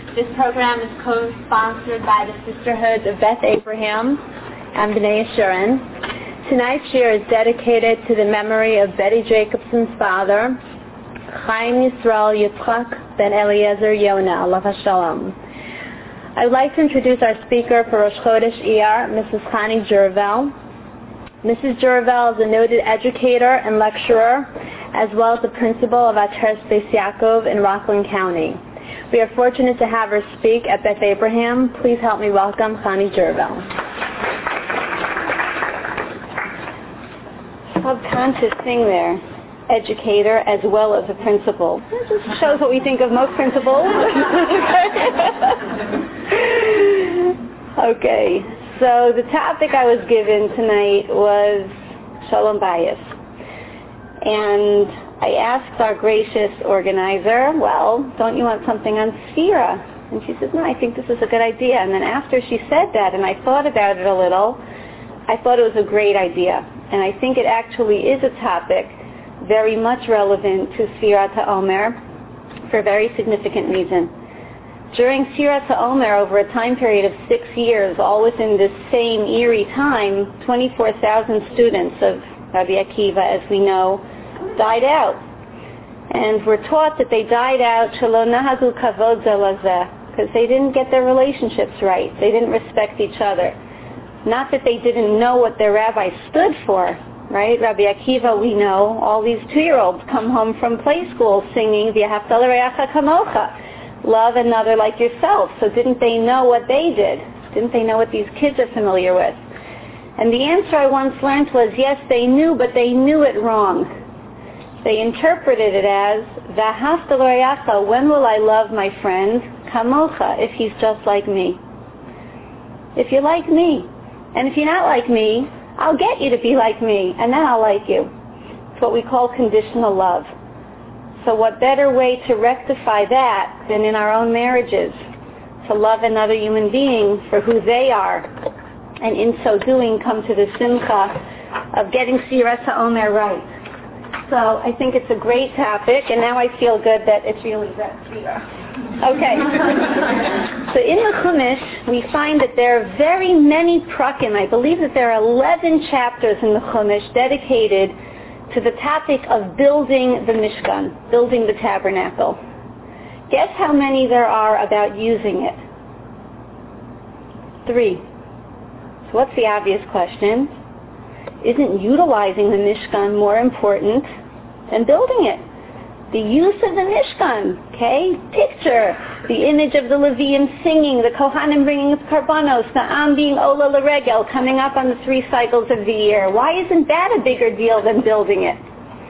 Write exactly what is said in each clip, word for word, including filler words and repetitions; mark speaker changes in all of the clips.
Speaker 1: This program is co-sponsored by the Sisterhood of Beth Abraham and B'nai Yeshurun. Tonight's shir is dedicated to the memory of Betty Jacobson's father, Chaim Yisrael Yitzchak ben Eliezer Yona, alav hashalom. I would like to introduce our speaker for Rosh Chodesh Iyar, Missus Chani Juravel. Missus Juravel is a noted educator and lecturer, as well as the principal of Ateret Beis Yaakov in Rockland County. We are fortunate to have her speak at Beth Abraham. Please help me welcome Chani Juravel.
Speaker 2: Subconscious thing there. Educator as well as a principal. That just shows what we think of most principals. Okay, so the topic I was given tonight was Shalom Bayis. And I asked our gracious organizer, well, don't you want something on Sphira? And she said, no, I think this is a good idea. And then after she said that, and I thought about it a little, I thought it was a great idea. And I think it actually is a topic very much relevant to Sfirat HaOmer for a very significant reason. During Sfirat HaOmer, over a time period of six years, all within this same eerie time, twenty-four thousand students of Rabbi Akiva, as we know, died out. And we're taught that they died out shelo nahagu kavod ze lazeh, because they didn't get their relationships right. They didn't respect each other. Not that they didn't know what their rabbi stood for, right? Rabbi Akiva, we know, all these two-year-olds come home from play school singing V'ahavta l'reacha kamocha, love another like yourself. So didn't they know what they did? Didn't they know what these kids are familiar with? And the answer I once learned was, yes, they knew, but they knew it wrong. They interpreted it as, V'ahavta l'reacha, when will I love my friend? Kamocha, if he's just like me. If you're like me. And if you're not like me, I'll get you to be like me, and then I'll like you. It's what we call conditional love. So what better way to rectify that than in our own marriages? To love another human being for who they are, and in so doing come to the simcha of getting Sfirat HaOmer right. So I think it's a great topic, and now I feel good that it's really that Sfirat. Okay. So in the Chumash, we find that there are very many prakim. I believe that there are eleven chapters in the Chumash dedicated to the topic of building the Mishkan, building the tabernacle. Guess how many there are about using it? Three. So what's the obvious question? Isn't utilizing the Mishkan more important than building it? The use of the Mishkan, okay? Picture the image of the Leviim singing, the Kohanim bringing up Karbanos, the Am being Ola L'Regel, coming up on the three cycles of the year. Why isn't that a bigger deal than building it?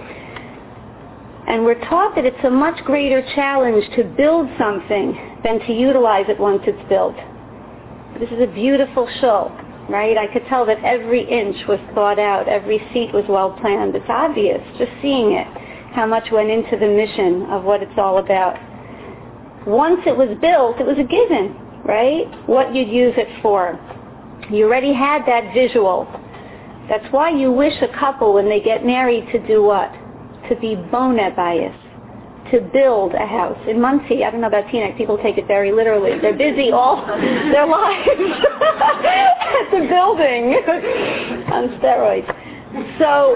Speaker 2: And we're taught that it's a much greater challenge to build something than to utilize it once it's built. This is a beautiful shul, right? I could tell that every inch was thought out, every seat was well planned. It's obvious, just seeing it, how much went into the mission of what it's all about. Once it was built, it was a given, right? What you'd use it for. You already had that visual. That's why you wish a couple, when they get married, to do what? To be boneh bayis, to build a house. In Muncie, I don't know about Teaneck, people take it very literally. They're busy all their lives at the building on steroids. So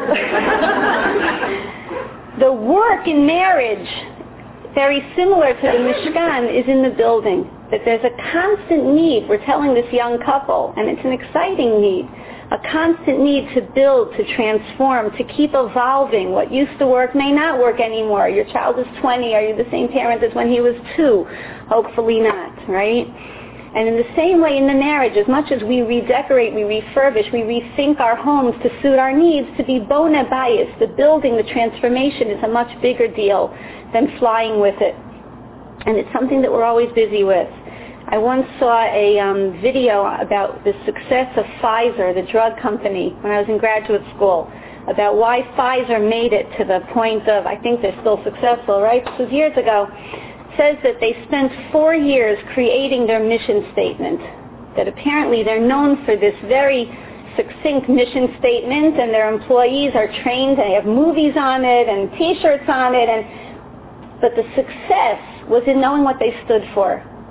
Speaker 2: the work in marriage, very similar to the Mishkan, is in the building. That there's a constant need. We're telling this young couple, and it's an exciting need, a constant need to build, to transform, to keep evolving. What used to work may not work anymore. Your child is twenty. Are you the same parent as when he was two? Hopefully not, right? And in the same way in the marriage, as much as we redecorate, we refurbish, we rethink our homes to suit our needs, to be boneh bayis, the building, the transformation is a much bigger deal than flying with it. And it's something that we're always busy with. I once saw a um, video about the success of Pfizer, the drug company, when I was in graduate school, about why Pfizer made it to the point of, I think they're still successful, right? This was years ago. Says that they spent four years creating their mission statement, that apparently they're known for this very succinct mission statement, and their employees are trained, they have movies on it and T-shirts on it, and but the success was in knowing what they stood for.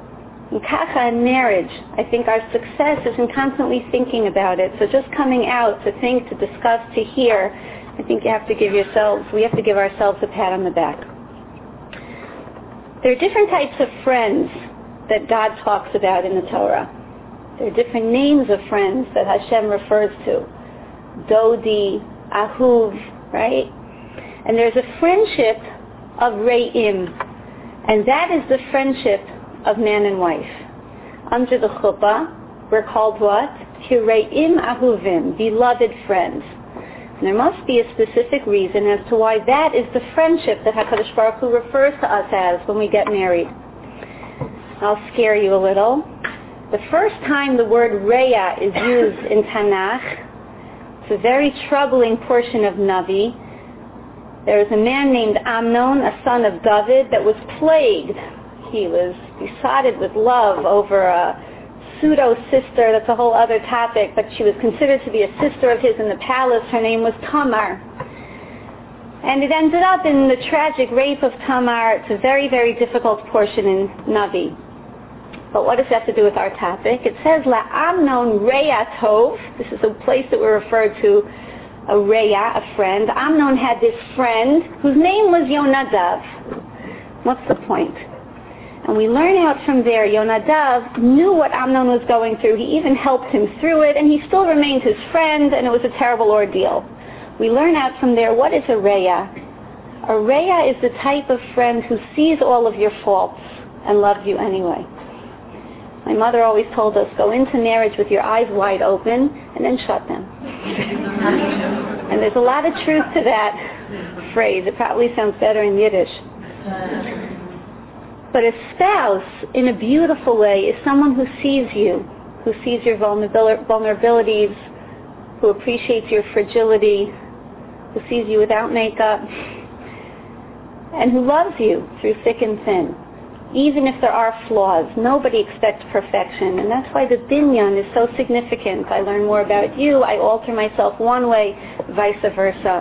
Speaker 2: And kacha in marriage, I think our success is in constantly thinking about it. So just coming out to think, to discuss, to hear, I think you have to give yourselves, we have to give ourselves a pat on the back. There are different types of friends that God talks about in the Torah. There are different names of friends that Hashem refers to. Dodi, Ahuv, right? And there's a friendship of Re'im, and that is the friendship of man and wife. Under the chuppah, we're called what? Re'im Ahuvim, beloved friends. And there must be a specific reason as to why that is the friendship that HaKadosh Baruch Hu refers to us as when we get married. I'll scare you a little. The first time the word Re'ah is used in Tanakh, it's a very troubling portion of Navi. There was a man named Amnon, a son of David, that was plagued. He was besotted with love over a pseudo-sister. That's a whole other topic, but she was considered to be a sister of his in the palace. Her name was Tamar. And it ended up in the tragic rape of Tamar. It's a very, very difficult portion in Navi. But what does that have to do with our topic? It says, La'amnon Re'ah Tov. This is a place that we're referred to, a Re'ah, a friend. Amnon had this friend whose name was Yonadav. What's the point? And we learn out from there, Yonadav knew what Amnon was going through. He even helped him through it, and he still remained his friend, and it was a terrible ordeal. We learn out from there, what is a Re'ah? A Re'ah is the type of friend who sees all of your faults and loves you anyway. My mother always told us, go into marriage with your eyes wide open and then shut them. And there's a lot of truth to that phrase. It probably sounds better in Yiddish. But a spouse, in a beautiful way, is someone who sees you, who sees your vulnerabilities, who appreciates your fragility, who sees you without makeup, and who loves you through thick and thin. Even if there are flaws, nobody expects perfection, and that's why the binyan is so significant. I learn more about you, I alter myself one way, vice versa.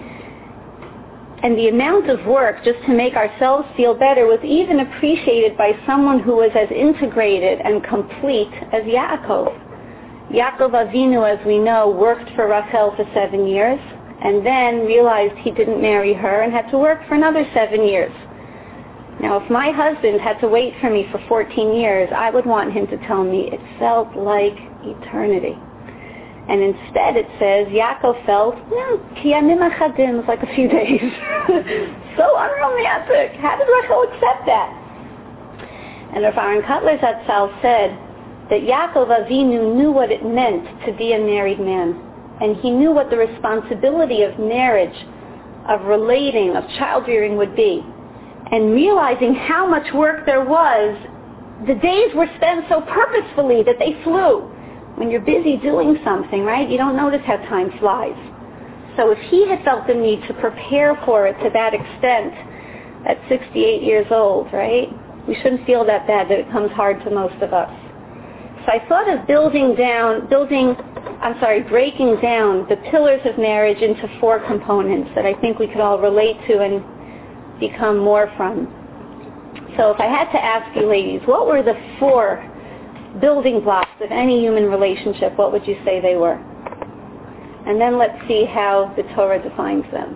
Speaker 2: And the amount of work just to make ourselves feel better was even appreciated by someone who was as integrated and complete as Yaakov. Yaakov Avinu, as we know, worked for Rachel for seven years, and then realized he didn't marry her and had to work for another seven years. Now, if my husband had to wait for me for fourteen years, I would want him to tell me it felt like eternity. And instead it says, Yaakov felt, no, kiyamim achadim, it's like a few days. So unromantic. How did Rachel accept that? And Rav Aaron Kotler Zatzal said that Yaakov Avinu knew what it meant to be a married man. And he knew what the responsibility of marriage, of relating, of child-rearing would be. And realizing how much work there was, the days were spent so purposefully that they flew. When you're busy doing something, right, you don't notice how time flies. So if he had felt the need to prepare for it to that extent at sixty-eight years old, right, we shouldn't feel that bad that it comes hard to most of us. So I thought of building down, building, I'm sorry, breaking down the pillars of marriage into four components that I think we could all relate to and become more from. So if I had to ask you ladies, what were the four building blocks of any human relationship, what would you say they were? And then let's see how the Torah defines them.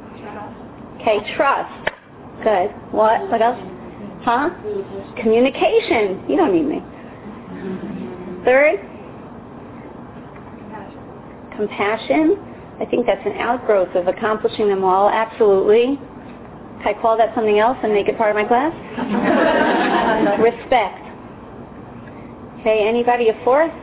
Speaker 2: Okay, trust. Good. What? What else? Huh? Communication. You don't need me. Third? Compassion. I think that's an outgrowth of accomplishing them all. Absolutely. Can I call that something else and make it part of my class? Respect. Okay, anybody a fourth?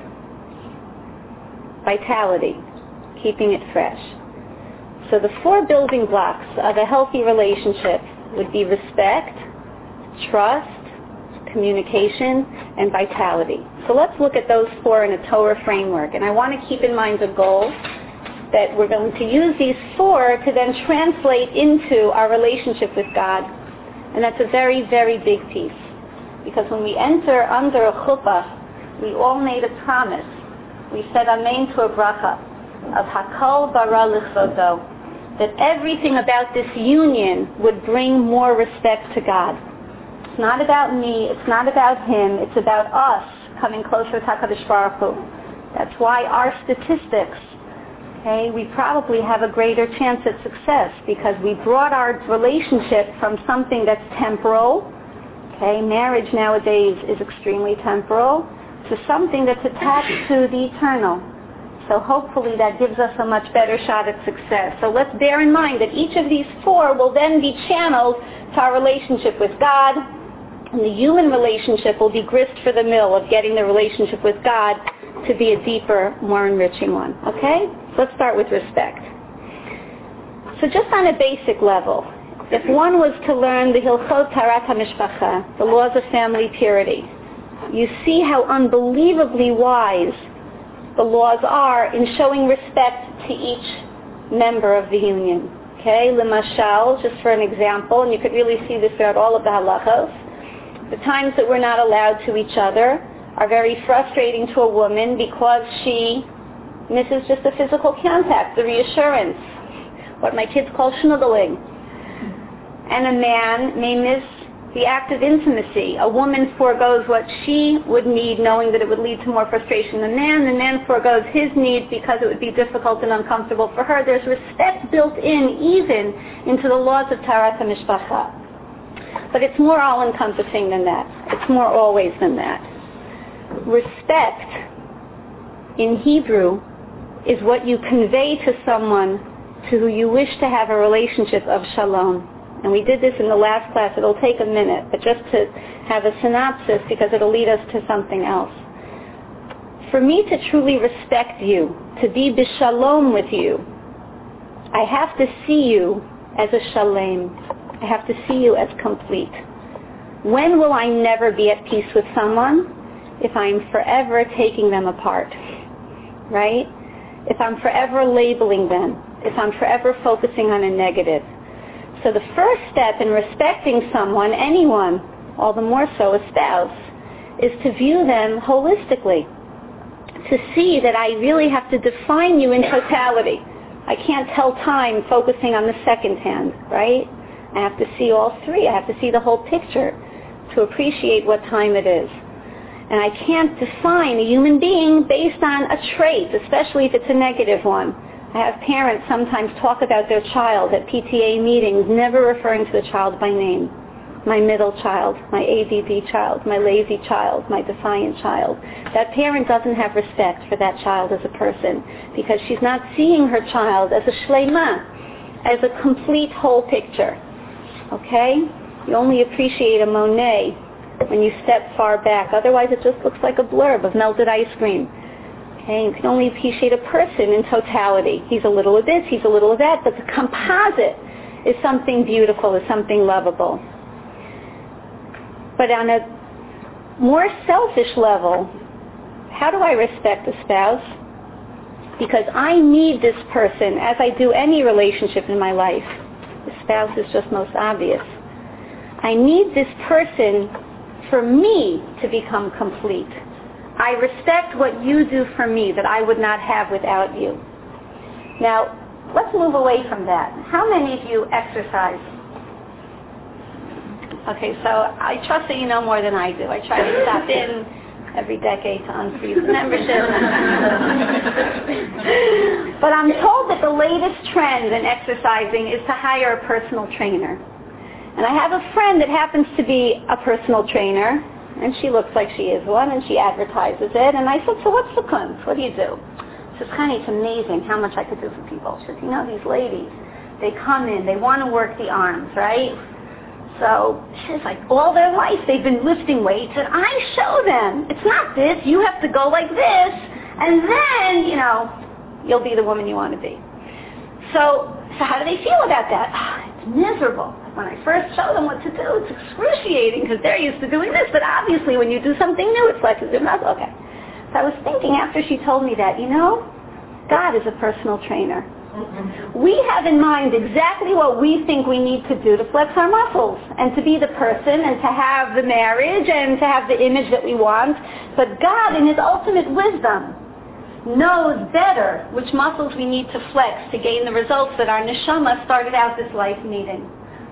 Speaker 2: Vitality, keeping it fresh. So the four building blocks of a healthy relationship would be respect, trust, communication, and vitality. So let's look at those four in a Torah framework. And I want to keep in mind a goal that we're going to use these four to then translate into our relationship with God. And that's a very, very big piece. Because when we enter under a chuppah, we all made a promise. We said amen to a bracha of hakol bara lichvodo, that everything about this union would bring more respect to God. It's not about me. It's not about him. It's about us coming closer to HaKadosh Baruch Hu. That's why our statistics, okay, we probably have a greater chance at success because we brought our relationship from something that's temporal, okay, marriage nowadays is extremely temporal, to something that's attached to the eternal. So hopefully that gives us a much better shot at success. So let's bear in mind that each of these four will then be channeled to our relationship with God, and the human relationship will be grist for the mill of getting the relationship with God to be a deeper, more enriching one. Okay? Let's start with respect. So just on a basic level, if one was to learn the Hilchot Taharat HaMishpacha, the laws of family purity, you see how unbelievably wise the laws are in showing respect to each member of the union. Okay? Lemashal, just for an example, and you could really see this throughout all of the halachos, the times that we're not allowed to each other are very frustrating to a woman because she misses just the physical contact, the reassurance, what my kids call schnuggling. And a man may miss the act of intimacy. A woman foregoes what she would need knowing that it would lead to more frustration than the man. The man foregoes his needs because it would be difficult and uncomfortable for her. There's respect built in even into the laws of Taharat HaMishpacha. But it's more all-encompassing than that. It's more always than that. Respect in Hebrew is what you convey to someone to who you wish to have a relationship of shalom. And we did this in the last class. It'll take a minute, but just to have a synopsis because it'll lead us to something else. For me to truly respect you, to be b'shalom with you, I have to see you as a shalem. I have to see you as complete. When will I never be at peace with someone? If I'm forever taking them apart, right? If I'm forever labeling them, if I'm forever focusing on a negative. So the first step in respecting someone, anyone, all the more so a spouse, is to view them holistically, to see that I really have to define you in totality. I can't tell time focusing on the second hand, right? I have to see all three. I have to see the whole picture to appreciate what time it is. And I can't define a human being based on a trait, especially if it's a negative one. I have parents sometimes talk about their child at P T A meetings, never referring to the child by name. My middle child, my A D D child, my lazy child, my defiant child. That parent doesn't have respect for that child as a person because she's not seeing her child as a shlema, as a complete whole picture. Okay? You only appreciate a Monet when you step far back. Otherwise it just looks like a blurb of melted ice cream. Okay? You can only appreciate a person in totality. He's a little of this, he's a little of that, but the composite is something beautiful, is something lovable. But on a more selfish level, how do I respect a spouse? Because I need this person, as I do any relationship in my life. The spouse is just most obvious. I need this person for me to become complete. I respect what you do for me that I would not have without you. Now, let's move away from that. How many of you exercise? Okay, so I trust that you know more than I do. I try to stop in every decade to unfreeze the membership. But I'm told that the latest trend in exercising is to hire a personal trainer. And I have a friend that happens to be a personal trainer, and she looks like she is one, and she advertises it. And I said, so what's the kunz? What do you do? She says, honey, it's amazing how much I could do for people. She says, you know, these ladies, they come in, they want to work the arms, right? So she's like, all their life they've been lifting weights, and I show them. It's not this. You have to go like this, and then, you know, you'll be the woman you want to be. So, so how do they feel about that? Oh, it's miserable. When I first show them what to do, it's excruciating because they're used to doing this. But obviously, when you do something new, it's like, okay. So I was thinking after she told me that, you know, God is a personal trainer. We have in mind exactly what we think we need to do to flex our muscles and to be the person and to have the marriage and to have the image that we want. But God, in His ultimate wisdom, knows better which muscles we need to flex to gain the results that our neshama started out this life needing.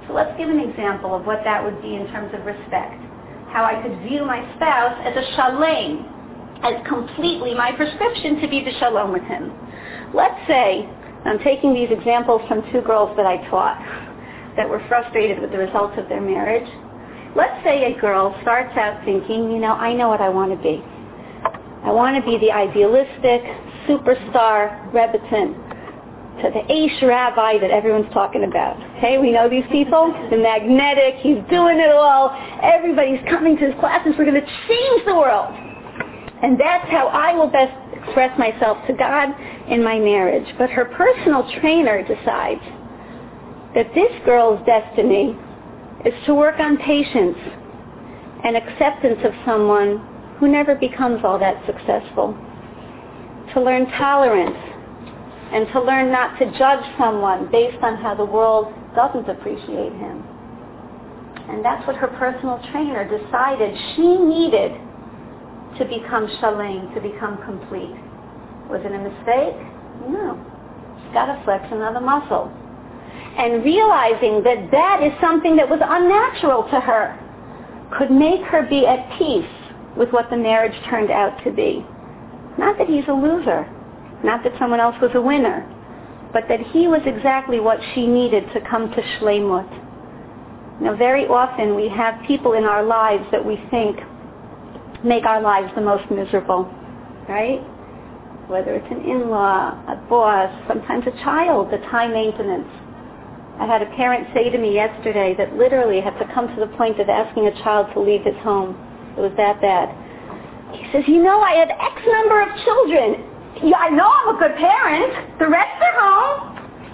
Speaker 2: So let's give an example of what that would be in terms of respect. How I could view my spouse as a shalem, as completely my prescription to be the shalom with him. Let's say, I'm taking these examples from two girls that I taught that were frustrated with the results of their marriage. Let's say a girl starts out thinking, you know, I know what I want to be. I want to be the idealistic superstar Rebbitzin, to the Aish rabbi that everyone's talking about. Okay, we know these people. The magnetic, he's doing it all. Everybody's coming to his classes. We're going to change the world. And that's how I will best express myself to God in my marriage. But her personal trainer decides that this girl's destiny is to work on patience and acceptance of someone who never becomes all that successful. To learn tolerance and to learn not to judge someone based on how the world doesn't appreciate him. And that's what her personal trainer decided she needed to become shalem, to become complete. Was it a mistake? No. She's got to flex another muscle. And realizing that that is something that was unnatural to her could make her be at peace with what the marriage turned out to be. Not that he's a loser, not that someone else was a winner, but that he was exactly what she needed to come to shleimut. Now, very often we have people in our lives that we think make our lives the most miserable, right? Whether it's an in-law, a boss, sometimes a child that's high maintenance. I had a parent say to me yesterday that literally had to come to the point of asking a child to leave his home. It was that bad. He says, you know, I have X number of children. Yeah, I know I'm a good parent. The rest are home.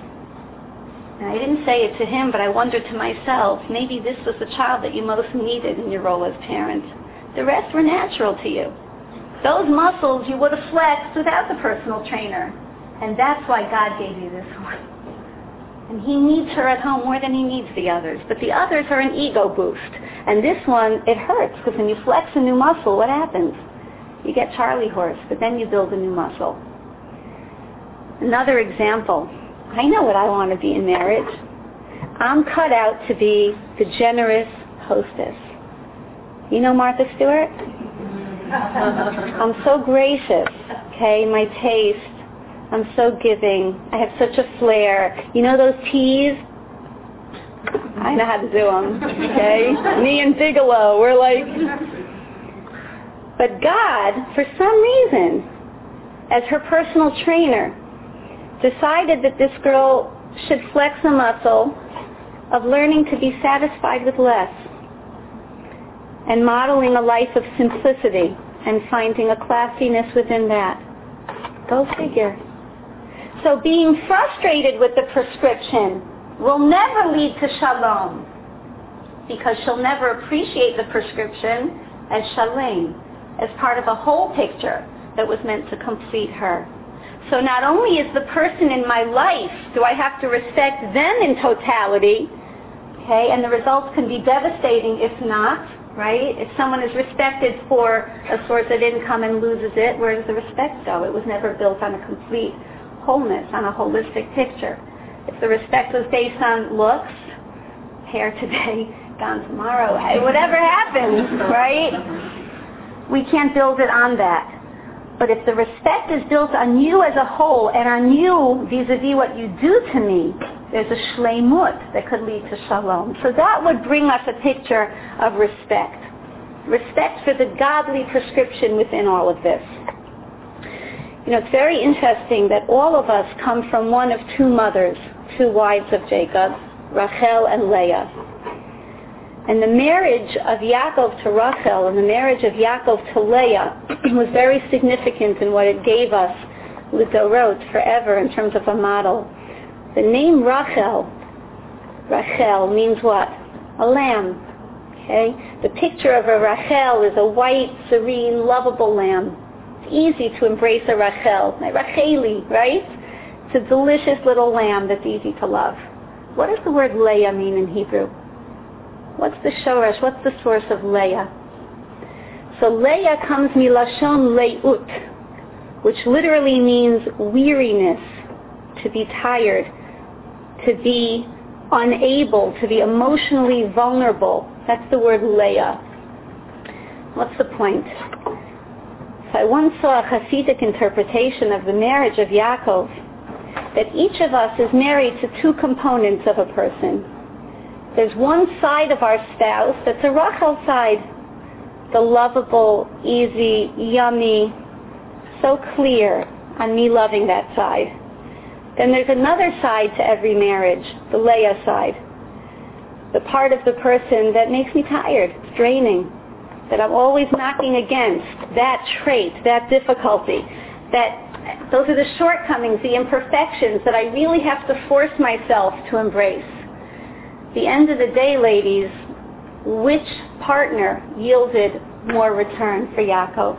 Speaker 2: And I didn't say it to him, but I wondered to myself, maybe this was the child that you most needed in your role as parent. The rest were natural to you. Those muscles you would have flexed without the personal trainer. And that's why God gave you this one. And he needs her at home more than he needs the others. But the others are an ego boost. And this one, it hurts, because when you flex a new muscle, what happens? You get Charlie horse, but then you build a new muscle. Another example. I know what I want to be in marriage. I'm cut out to be the generous hostess. You know Martha Stewart? I'm so gracious, okay, my taste. I'm so giving. I have such a flair. You know those teas? I know how to do them, okay? Me and Bigelow, we're like... But God, for some reason, as her personal trainer, decided that this girl should flex a muscle of learning to be satisfied with less and modeling a life of simplicity and finding a classiness within that. Go figure. So being frustrated with the prescription will never lead to shalom, because she'll never appreciate the prescription as shalem, as part of a whole picture that was meant to complete her. So not only is the person in my life, do I have to respect them in totality, okay, and the results can be devastating if not, right? If someone is respected for a source of income and loses it, where does the respect go? It was never built on a complete wholeness, on a holistic picture. If the respect was based on looks, hair today, gone tomorrow, hey, whatever happens, right? We can't build it on that. But if the respect is built on you as a whole and on you vis-a-vis what you do to me, there's a shleimut that could lead to shalom. So that would bring us a picture of respect. Respect for the godly prescription within all of this. You know, it's very interesting that all of us come from one of two mothers, two wives of Jacob, Rachel and Leah. And the marriage of Yaakov to Rachel and the marriage of Yaakov to Leah was very significant in what it gave us, Lidorot, forever, in terms of a model. The name Rachel, Rachel, means what? A lamb. Okay? The picture of a Rachel is a white, serene, lovable lamb. It's easy to embrace a Rachel, my Racheli, right? It's a delicious little lamb that's easy to love. What does the word Leah mean in Hebrew? What's the shoresh? What's the source of Leah? So Leah comes milashon leut, which literally means weariness, to be tired, to be unable to be emotionally vulnerable. That's the word Leah. What's the point? So I once saw a Hasidic interpretation of the marriage of Yaakov, that each of us is married to two components of a person. There's one side of our spouse that's a Rachel side, the lovable, easy, yummy, so clear on me loving that side. Then there's another side to every marriage, the Leah side, the part of the person that makes me tired, it's draining, that I'm always knocking against, that trait, that difficulty, that those are the shortcomings, the imperfections that I really have to force myself to embrace. At the end of the day, ladies, which partner yielded more return for Yaakov?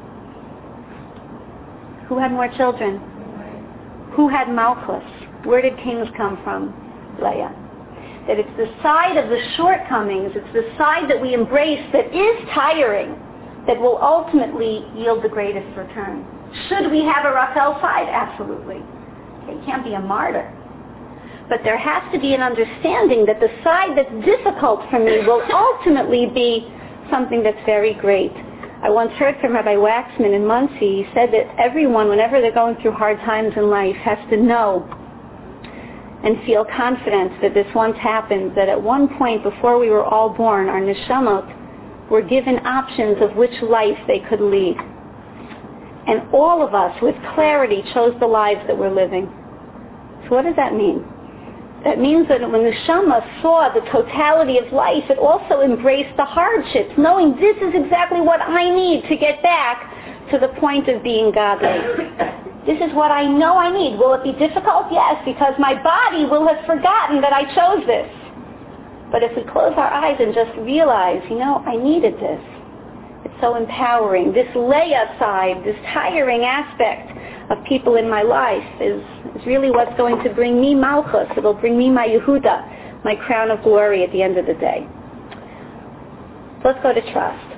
Speaker 2: Who had more children? Who had Malchus? Where did kings come from? Leah. That it's the side of the shortcomings, it's the side that we embrace that is tiring, that will ultimately yield the greatest return. Should we have a Rachel side? Absolutely. It can't be a martyr. But there has to be an understanding that the side that's difficult for me will ultimately be something that's very great. I once heard from Rabbi Waxman in Muncie. He said that everyone, whenever they're going through hard times in life, has to know and feel confident that this once happened, that at one point before we were all born, our neshamot were given options of which life they could lead. And all of us, with clarity, chose the lives that we're living. So what does that mean? That means that when the Neshama saw the totality of life, it also embraced the hardships, knowing this is exactly what I need to get back to the point of being godly. This is what I know I need. Will it be difficult? Yes, because my body will have forgotten that I chose this. But if we close our eyes and just realize, you know, I needed this, it's so empowering. This Leah side, this tiring aspect of people in my life is, is really what's going to bring me Malchus. It'll bring me my Yehuda, my crown of glory at the end of the day. So let's go to trust.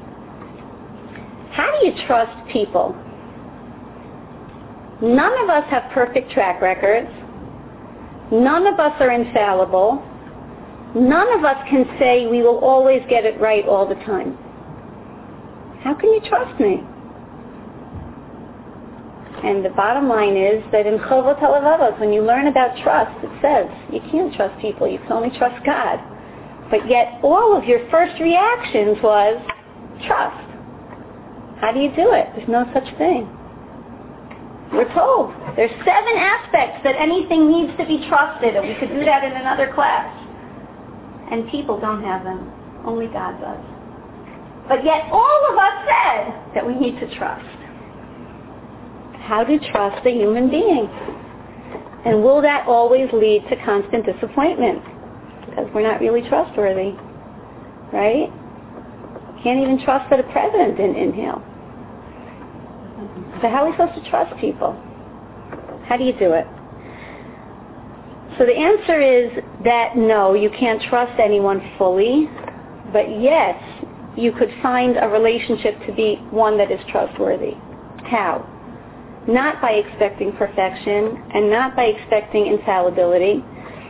Speaker 2: How do you trust people? None of us have perfect track records. None of us are infallible. None of us can say we will always get it right all the time. How can you trust me? And the bottom line is that in Chovot HaLevavos, when you learn about trust, it says you can't trust people, you can only trust God. But yet all of your first reactions was trust. How do you do it? There's no such thing. We're told there's seven aspects that anything needs to be trusted, and we could do that in another class. And people don't have them. Only God does. But yet all of us said that we need to trust. How to trust a human being? And will that always lead to constant disappointment? Because we're not really trustworthy, right? Can't even trust that a president didn't inhale. So how are we supposed to trust people? How do you do it? So the answer is that no, you can't trust anyone fully, but yes, you could find a relationship to be one that is trustworthy. How? Not by expecting perfection and not by expecting infallibility,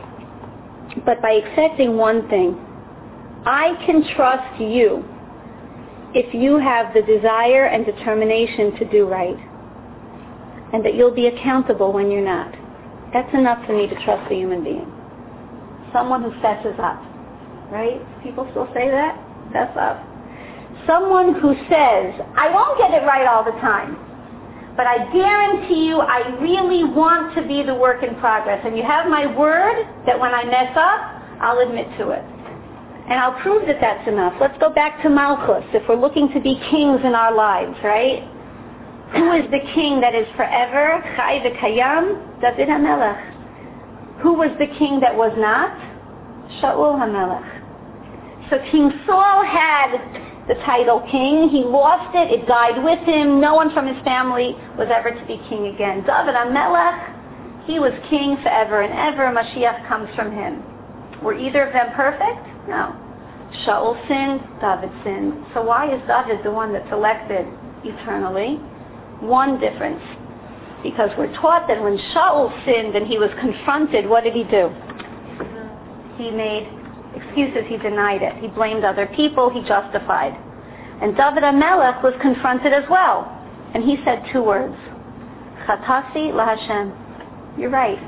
Speaker 2: but by accepting one thing. I can trust you if you have the desire and determination to do right, and that you'll be accountable when you're not. That's enough for me to trust a human being. Someone who fesses up, right? People still say that? Fess up. Someone who says, I won't get it right all the time, but I guarantee you I really want to be the work in progress. And you have my word that when I mess up, I'll admit to it. And I'll prove that that's enough. Let's go back to Malchus, if we're looking to be kings in our lives, right? Who is the king that is forever? Chai v'kayam? David HaMelech. Who was the king that was not? Shaul HaMelech. So King Saul had the title king. He lost it. It died with him. No one from his family was ever to be king again. David HaMelech, he was king forever and ever. Mashiach comes from him. Were either of them perfect? No. Shaul sinned, David sinned. So why is David the one that's elected eternally? One difference. Because we're taught that when Shaul sinned and he was confronted, what did he do? he made excuses, he denied it. He blamed other people, he justified. And David HaMelech was confronted as well. And he said two words, Chatasi LaHashem. You're right.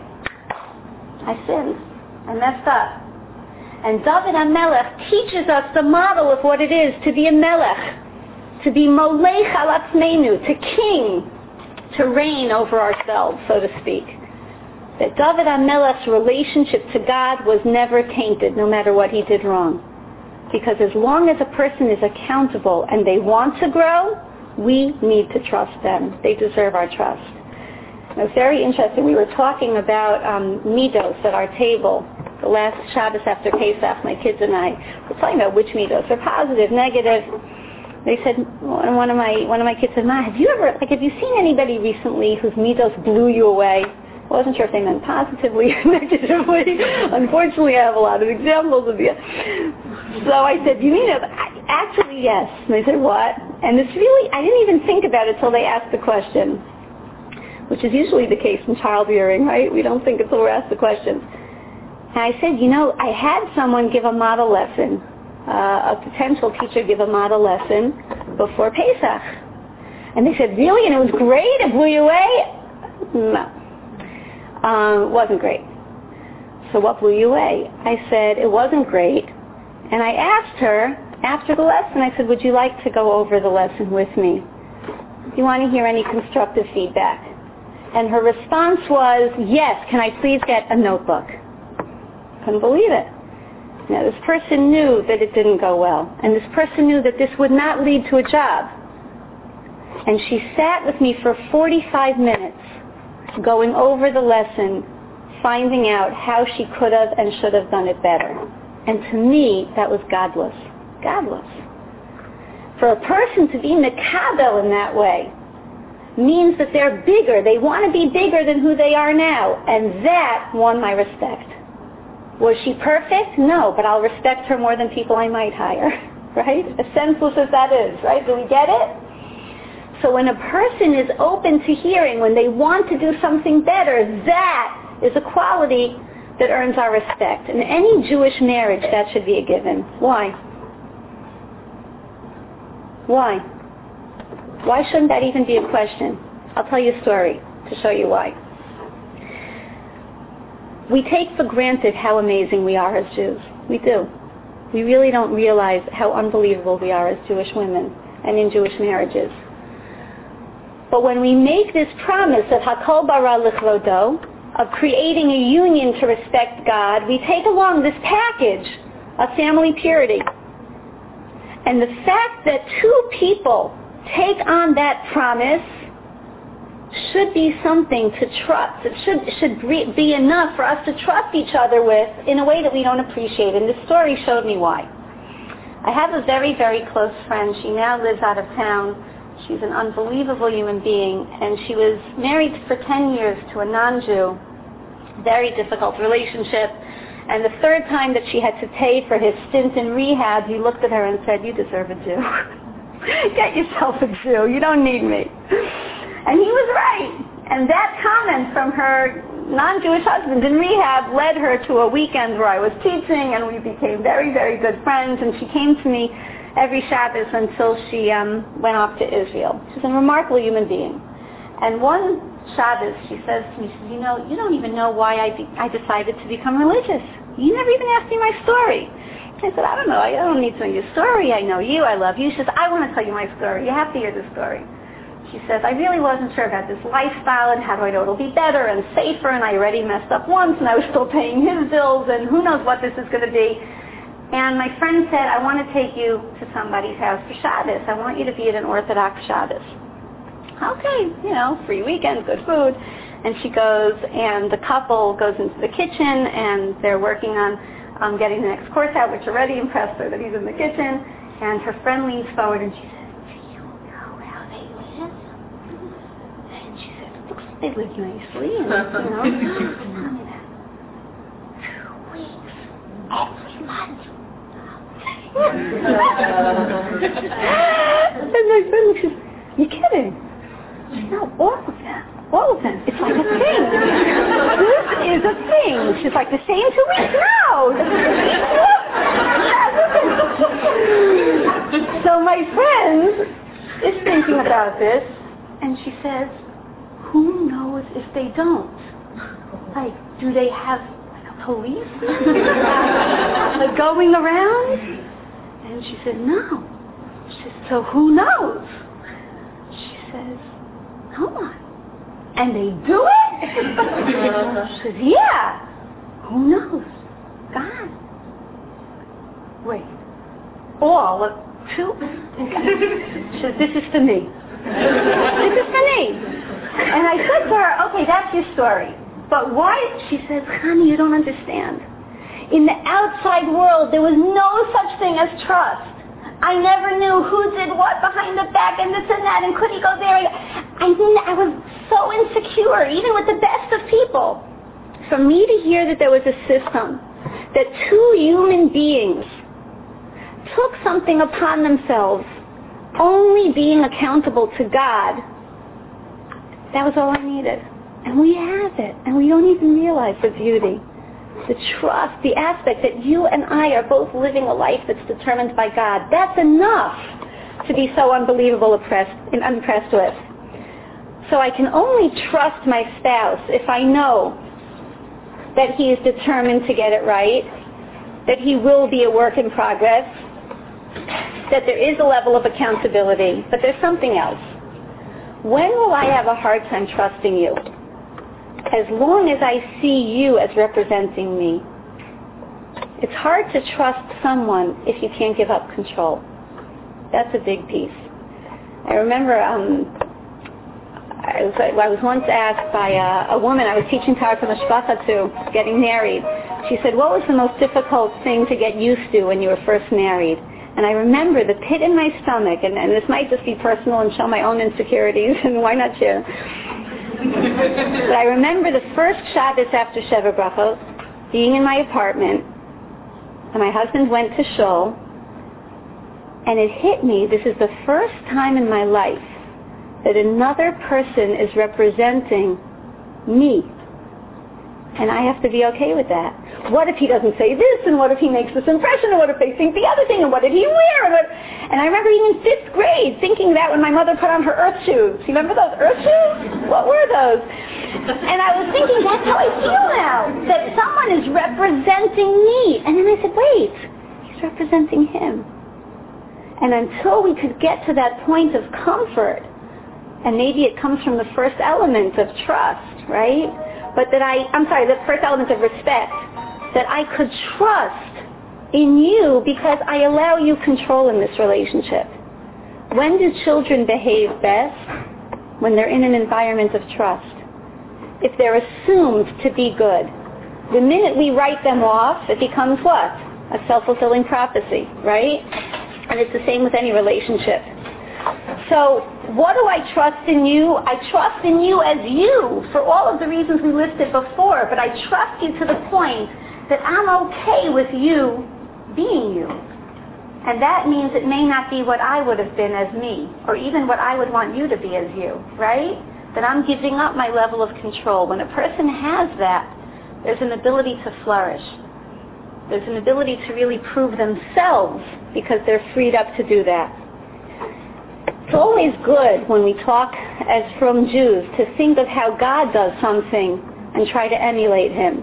Speaker 2: I sinned. I messed up. And David HaMelech teaches us the model of what it is to be a melech, to be molech al atzmeinu, to king, to reign over ourselves, so to speak. That David HaMelech's relationship to God was never tainted, no matter what he did wrong. Because as long as a person is accountable and they want to grow, we need to trust them. They deserve our trust. It was very interesting. We were talking about um, midos at our table the last Shabbos after Pesach, my kids and I. We're talking about which midos are positive, negative. They said, and one of my one of my kids said, Ma, have you ever, like, have you seen anybody recently whose midos blew you away? I wasn't sure if they meant positively or negatively. Unfortunately, I have a lot of examples of you. So I said, you mean it? Actually, yes. And they said, what? And it's really, I didn't even think about it until they asked the question, which is usually the case in child rearing, right? We don't think until we're asked the questions. And I said, you know, I had someone give a model lesson, uh, a potential teacher give a model lesson before Pesach. And they said, really? And it was great? It blew you away? No. Um, it wasn't great. So what blew you away? I said, it wasn't great. And I asked her, after the lesson, I said, would you like to go over the lesson with me? Do you want to hear any constructive feedback? And her response was, yes, can I please get a notebook? Couldn't believe it. Now, this person knew that it didn't go well. And this person knew that this would not lead to a job. And she sat with me for forty-five minutes, going over the lesson, finding out how she could have and should have done it better. And to me, that was godless. Godless. For a person to be mekabel in that way means that they're bigger. They want to be bigger than who they are now. And that won my respect. Was she perfect? No, but I'll respect her more than people I might hire. Right? As senseless as that is, right? Do we get it? So when a person is open to hearing, when they want to do something better, that is a quality that earns our respect. In any Jewish marriage, that should be a given. Why? Why? Why shouldn't that even be a question? I'll tell you a story to show you why. We take for granted how amazing we are as Jews. We do. We really don't realize how unbelievable we are as Jewish women and in Jewish marriages. But when we make this promise of Hakol bara lichvodo, of creating a union to respect God, we take along this package of family purity. And the fact that two people take on that promise should be something to trust. It should, should be enough for us to trust each other with in a way that we don't appreciate. And this story showed me why. I have a very, very close friend. She now lives out of town. She's an unbelievable human being, and she was married for ten years to a non-Jew. Very difficult relationship. And the third time that she had to pay for his stint in rehab, he looked at her and said, you deserve a Jew. Get yourself a Jew. You don't need me. And he was right. And that comment from her non-Jewish husband in rehab led her to a weekend where I was teaching, and we became very, very good friends. And she came to me every Shabbos until she um, went off to Israel. She's a remarkable human being. And one Shabbos, she says to me, she says, you know, you don't even know why I, be- I decided to become religious. You never even asked me my story. I said, I don't know. I don't need to know your story. I know you. I love you. She says, I want to tell you my story. You have to hear this story. She says, I really wasn't sure about this lifestyle and how do I know it'll be better and safer, and I already messed up once and I was still paying his bills and who knows what this is going to be. And my friend said, I want to take you to somebody's house for Shabbos. I want you to be at an Orthodox Shabbos. Okay, you know, free weekend, good food. And she goes, and the couple goes into the kitchen, and they're working on um, getting the next course out, which already impressed her that he's in the kitchen. And her friend leans forward, and she says, do you know how they live? And she said, it looks like they live nicely, and, you know, tell me that. Two weeks, every month. And my friend looks, you're kidding. No, all of them. Woven. It's like a thing. This is a thing. She's like, the same two weeks? No. So my friend is thinking about this, and she says, who knows if they don't? Like, do they have like a police like going around? And she said, no. She said, so who knows? She says, no one. And they do it? She says, yeah. Who knows? God. Wait. All of two? She says, this is for me. This is for me. And I said to her, okay, that's your story. But why? She says, honey, you don't understand. In the outside world, there was no such thing as trust. I never knew who did what behind the back and this and that, and could he go there? I, I was so insecure, even with the best of people. For me to hear that there was a system, that two human beings took something upon themselves, only being accountable to God, that was all I needed. And we have it, and we don't even realize the beauty, the trust, the aspect that you and I are both living a life that's determined by God. That's enough to be so unbelievable oppressed and impressed with. So I can only trust my spouse if I know that he is determined to get it right, that he will be a work in progress, that there is a level of accountability, but there's something else. When will I have a hard time trusting you? As long as I see you as representing me. It's hard to trust someone if you can't give up control. That's a big piece. I remember um, I, was, I was once asked by a, a woman I was teaching Torah from Mishpacha to, getting married. She said, what was the most difficult thing to get used to when you were first married? And I remember the pit in my stomach, and, and this might just be personal and show my own insecurities, and why not share? But I remember the first Shabbos after Sheva Brachos, being in my apartment, and my husband went to shul, and it hit me, this is the first time in my life that another person is representing me. And I have to be okay with that. What if he doesn't say this, and what if he makes this impression, and what if they think the other thing, and what did he wear? And, what... and I remember even fifth grade thinking that when my mother put on her earth shoes. You remember those earth shoes? What were those? And I was thinking, that's how I feel now, that someone is representing me. And then I said, wait, he's representing him. And until we could get to that point of comfort, and maybe it comes from the first element of trust, right? But that I, I'm sorry, the first element of respect, that I could trust in you because I allow you control in this relationship. When do children behave best? When they're in an environment of trust. If they're assumed to be good. The minute we write them off, it becomes what? A self-fulfilling prophecy, right? And it's the same with any relationship. So what do I trust in you? I trust in you as you for all of the reasons we listed before, but I trust you to the point that I'm okay with you being you. And that means it may not be what I would have been as me, or even what I would want you to be as you, right? That I'm giving up my level of control. When a person has that, there's an ability to flourish. There's an ability to really prove themselves because they're freed up to do that. It's always good when we talk as from Jews to think of how God does something and try to emulate him.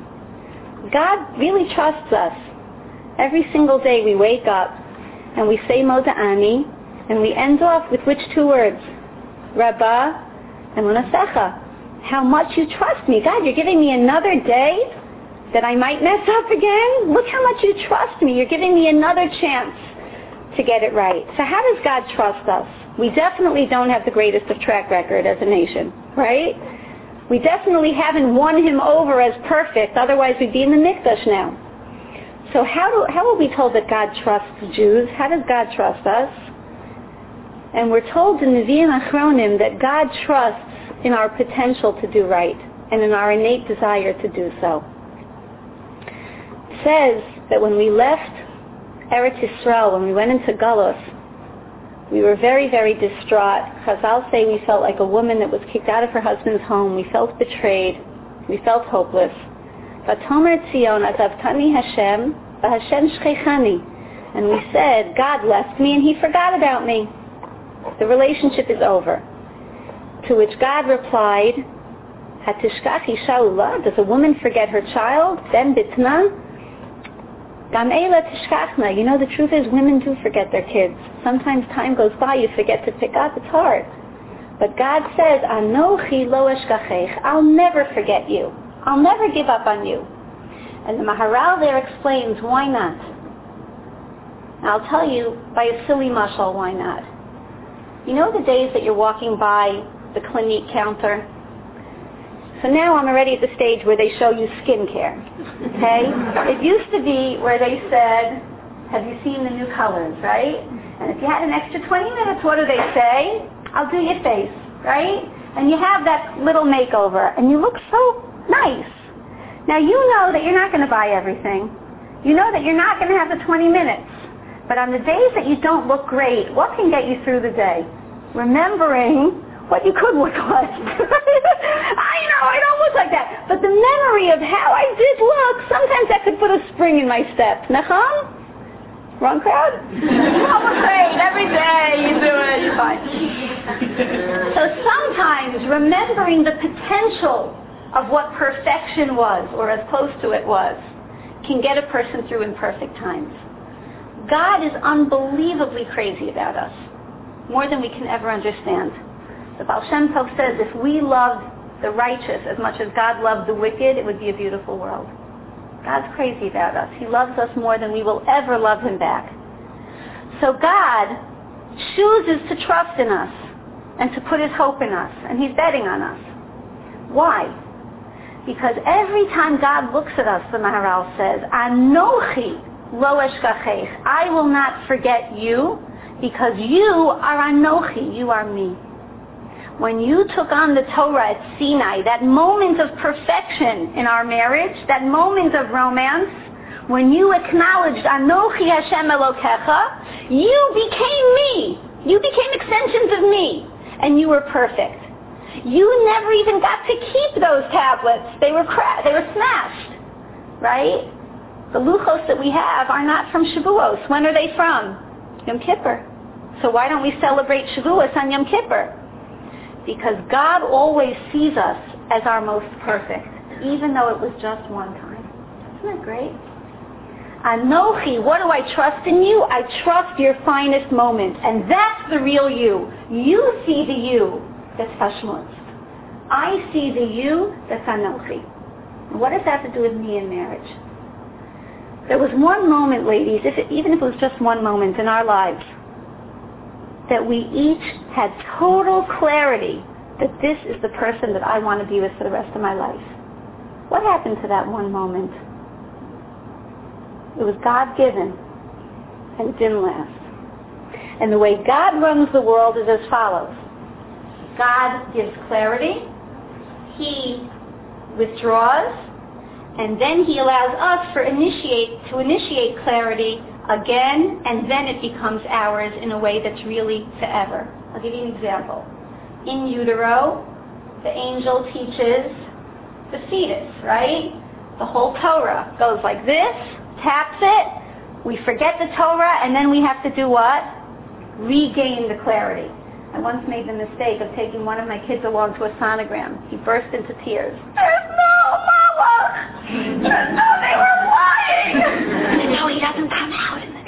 Speaker 2: God really trusts us. Every single day we wake up and we say Moda'ani, and we end off with which two words? Rabbah and Munasecha. How much you trust me. God, you're giving me another day that I might mess up again? Look how much you trust me. You're giving me another chance to get it right. So how does God trust us? We definitely don't have the greatest of track record as a nation, right? We definitely haven't won him over as perfect, otherwise we'd be in the Mikdash now. So how do how are we told that God trusts Jews? How does God trust us? And we're told in Nevi'im Achronim that God trusts in our potential to do right and in our innate desire to do so. It says that when we left Eretz Yisrael, when we went into Galus, We were very, very distraught. Chazal say we felt like a woman that was kicked out of her husband's home. We felt betrayed. We felt hopeless. Vatomer Tzion azavtani Hashem, v'Hashem shchechani. And we said, God left me and he forgot about me. The relationship is over. To which God replied, Hatishkach isha ula, does a woman forget her child? Ben bitna? Gam eila tishkachna. You know, the truth is women do forget their kids. Sometimes time goes by, you forget to pick up. It's hard. But God says, Anochi lo eshkachech. I'll never forget you. I'll never give up on you. And the Maharal there explains why not. And I'll tell you by a silly mashal why not. You know the days that you're walking by the Clinique counter? So now I'm already at the stage where they show you skincare. Okay? It used to be where they said, have you seen the new colors, right? And if you had an extra twenty minutes, what do they say? I'll do your face, right? And you have that little makeover, and you look so nice. Now you know that you're not going to buy everything. You know that you're not going to have the twenty minutes. But on the days that you don't look great, what can get you through the day? Remembering what you could look like. I know, I don't look like that. But the memory of how I did look, sometimes that could put a spring in my step. Nacham? Wrong crowd? You don't look great every day. You do it, you're fine. So sometimes remembering the potential of what perfection was, or as close to it was, can get a person through imperfect times. God is unbelievably crazy about us, more than we can ever understand. The Baal Shem Tov says if we loved the righteous as much as God loved the wicked, it would be a beautiful world. God's crazy about us. He loves us more than we will ever love him back. So God chooses to trust in us and to put his hope in us, and he's betting on us. Why? Because every time God looks at us, the Maharal says, Anochi lo eshkachech, I will not forget you, because you are Anochi, you are me. When you took on the Torah at Sinai, that moment of perfection in our marriage, that moment of romance, when you acknowledged Anochi Hashem Elokecha, you became me. You became extensions of me, and you were perfect. You never even got to keep those tablets. They were cra- they were smashed, right? The luchos that we have are not from Shavuos. When are they from? Yom Kippur. So why don't we celebrate Shavuos on Yom Kippur? Because God always sees us as our most perfect, even though it was just one time. Isn't that great? Anochi, what do I trust in you? I trust your finest moment, and that's the real you. You see the you that's Hashmutz. I see the you that's Anochi. What does that have to do with me in marriage? There was one moment, ladies, if it, even if it was just one moment in our lives, that we each had total clarity that this is the person that I want to be with for the rest of my life. What happened to that one moment? It was God-given, and it didn't last. And the way God runs the world is as follows. God gives clarity, he withdraws, and then he allows us for initiate to initiate clarity again, and then it becomes ours in a way that's really forever. I'll give you an example. In utero, the angel teaches the fetus, right? The whole Torah goes like this, taps it, we forget the Torah, and then we have to do what? Regain the clarity. I once made the mistake of taking one of my kids along to a sonogram. He burst into tears. There's no mama! There's no, they were lying! No, he doesn't come out in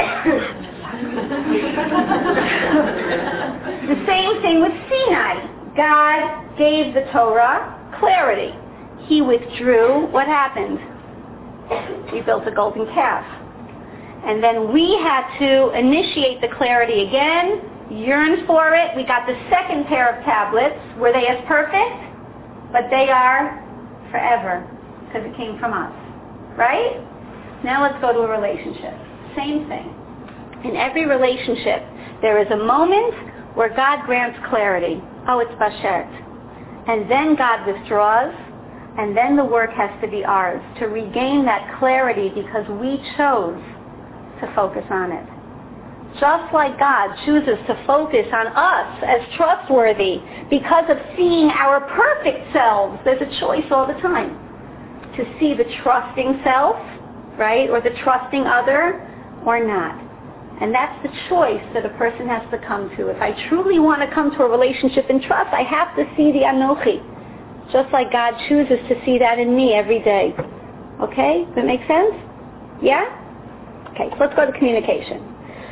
Speaker 2: the The same thing with Sinai. God gave the Torah clarity. He withdrew. What happened? We built a golden calf. And then we had to initiate the clarity again, yearn for it. We got the second pair of tablets. Were they as perfect? But they are forever, because it came from us. Right? Now let's go to a relationship. Same thing. In every relationship, there is a moment where God grants clarity. Oh, it's Bashert. And then God withdraws, and then the work has to be ours to regain that clarity because we chose to focus on it. Just like God chooses to focus on us as trustworthy because of seeing our perfect selves. There's a choice all the time to see the trusting self, right, or the trusting other, or not. And that's the choice that a person has to come to. If I truly want to come to a relationship in trust, I have to see the Anochi, just like God chooses to see that in me every day. Okay? Does that make sense? Yeah? Okay, so let's go to communication.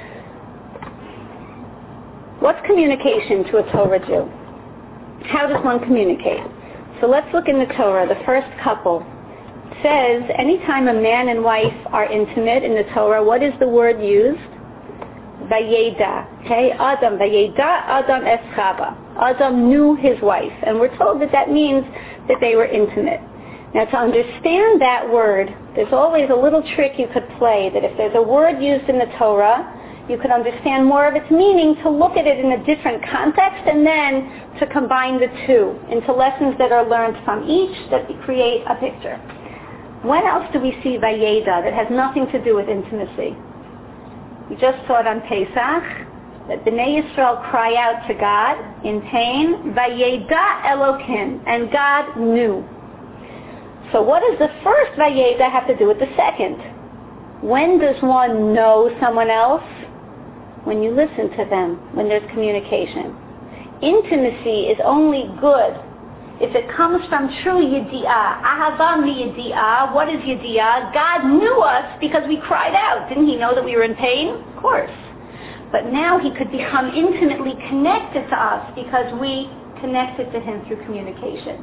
Speaker 2: What's communication to a Torah Jew? How does one communicate? So let's look in the Torah. The first couple says anytime a man and wife are intimate in the Torah, what is the word used? Vayeda. Okay? Adam. Vayeda Adam es Chava. Adam knew his wife. And we're told that that means that they were intimate. Now to understand that word, there's always a little trick you could play, that if there's a word used in the Torah, you could understand more of its meaning, to look at it in a different context and then to combine the two into lessons that are learned from each that create a picture. When else do we see Vayeda that has nothing to do with intimacy? We just saw it on Pesach, that Bnei Yisrael cry out to God in pain, Vayeda Elokim, and God knew. So what does the first Vayeda have to do with the second? When does one know someone else? When you listen to them, when there's communication. Intimacy is only good if it comes from true Yedi'ah. Ahava mi-Yedi'ah. What is Yedi'ah? God knew us because we cried out. Didn't he know that we were in pain? Of course. But now he could become intimately connected to us because we connected to him through communication.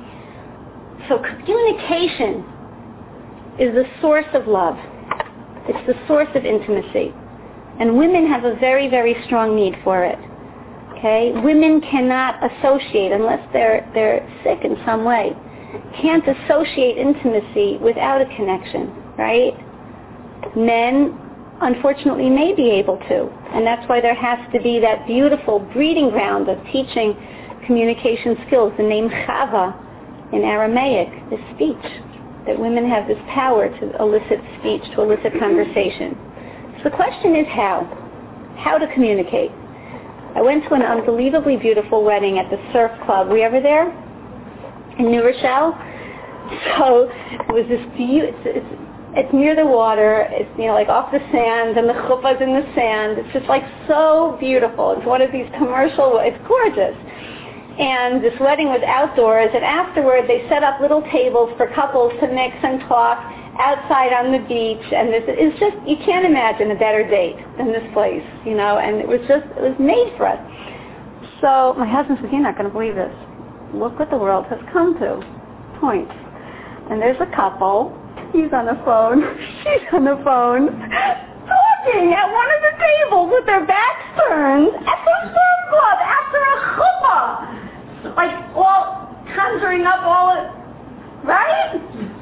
Speaker 2: So communication is the source of love. It's the source of intimacy. And women have a very, very strong need for it. Okay? Women cannot associate, unless they're they're sick in some way, can't associate intimacy without a connection, right? Men, unfortunately, may be able to. And that's why there has to be that beautiful breeding ground of teaching communication skills. The name Chava in Aramaic is speech. That women have this power to elicit speech, to elicit conversation. So the question is how? How to communicate. I went to an unbelievably beautiful wedding at the Surf Club. Were you ever there? In New Rochelle? So it was this beautiful, it's, it's, it's near the water, it's, you know, like off the sand, and the chuppah's in the sand. It's just like so beautiful. It's one of these commercial, it's gorgeous. And this wedding was outdoors, and afterward they set up little tables for couples to mix and talk outside on the beach, and this is just, you can't imagine a better date than this place, you know, and it was just, it was made for us. So my husband said, you're not going to believe this. Look what the world has come to. Point. And there's a couple, he's on the phone, she's on the phone, talking at one of the tables with their backs turned at the surf club after a chuppah. Like, all conjuring up all it, right?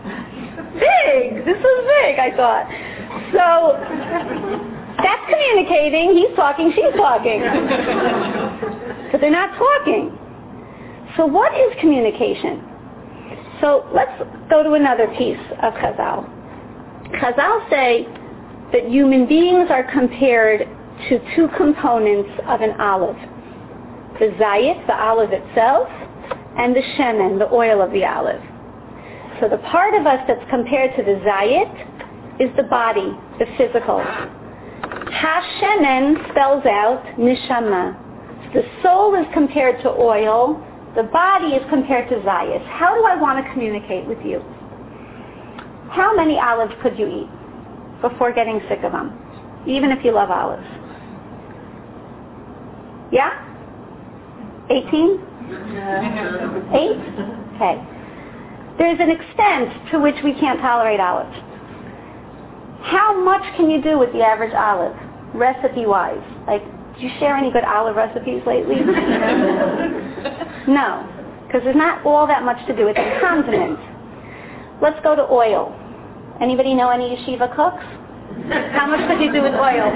Speaker 2: Big. This is big, I thought. So that's communicating. He's talking, she's talking. But they're not talking. So what is communication? So let's go to another piece of Chazal. Chazal say that human beings are compared to two components of an olive. The zayit, the olive itself, and the shemen, the oil of the olive. So the part of us that's compared to the zayit is the body, the physical. Ha-shemen spells out nishama. The soul is compared to oil. The body is compared to zayit. How do I want to communicate with you? How many olives could you eat before getting sick of them? Even if you love olives. Yeah? eighteen? Eight? Okay. There's an extent to which we can't tolerate olives. How much can you do with the average olive, recipe-wise? Like, did you share any good olive recipes lately? No, because there's not all that much to do with it. Condiments. Let's go to oil. Anybody know any yeshiva cooks? How much could you do with oil?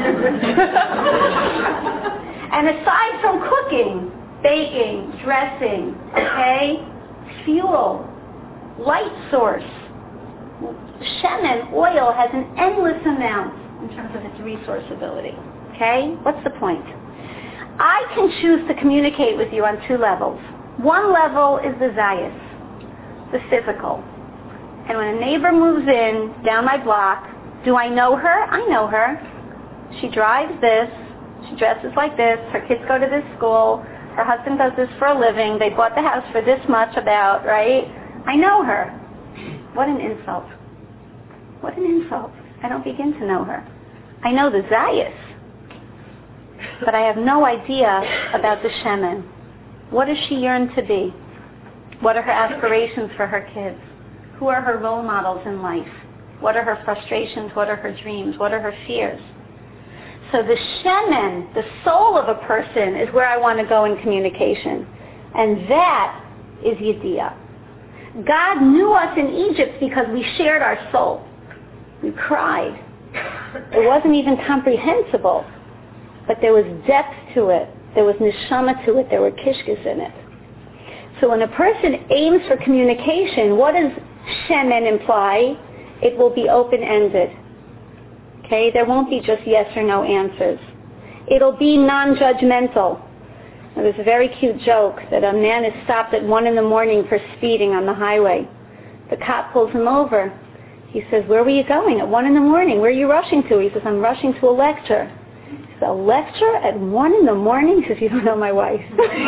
Speaker 2: And aside from cooking, baking, dressing, okay, fuel, light source, shemen, oil, has an endless amount in terms of its resourceability. Okay? What's the point? I can choose to communicate with you on two levels. One level is the zayis, the physical. And when a neighbor moves in down my block, do I know her? I know her. She drives this. She dresses like this. Her kids go to this school. Her husband does this for a living. They bought the house for this much about, right? I know her. What an insult. What an insult. I don't begin to know her. I know the zayis, but I have no idea about the shemen. What does she yearn to be? What are her aspirations for her kids? Who are her role models in life? What are her frustrations? What are her dreams? What are her fears? So the shemen, the soul of a person, is where I want to go in communication. And that is Yediyah. God knew us in Egypt because we shared our soul. We cried. It wasn't even comprehensible, but there was depth to it. There was neshama to it. There were kishkis in it. So when a person aims for communication, what does shemen imply? It will be open-ended. Okay? There won't be just yes or no answers. It'll be non-judgmental. Now, there's a very cute joke that a man is stopped at one in the morning for speeding on the highway. The cop pulls him over. He says, where were you going at one in the morning? Where are you rushing to? He says, I'm rushing to a lecture. He says, a lecture at one in the morning? He says, you don't know my wife.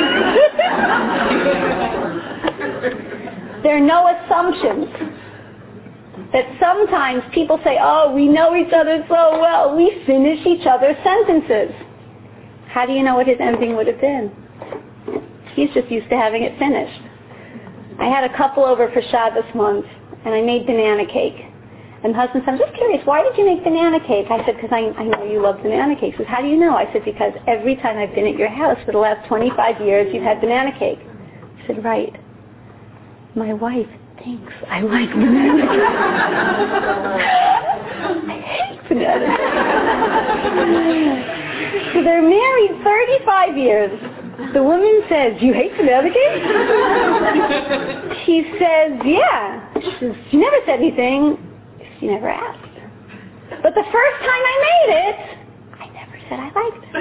Speaker 2: There are no assumptions. That sometimes people say, oh, we know each other so well, we finish each other's sentences. How do you know what his ending would have been? He's just used to having it finished. I had a couple over for Shabbos once, and I made banana cake. And the husband said, I'm just curious, why did you make banana cake? I said, because I, I know you love banana cake. He says, how do you know? I said, because every time I've been at your house for the last twenty-five years, you've had banana cake. I said, right. My wife thinks I like banana cake. I hate banana cake. So they're married thirty-five years. The woman says, you hate banana cake? She says, yeah. She says, she never said anything. She never asked. But the first time I made it, I never said I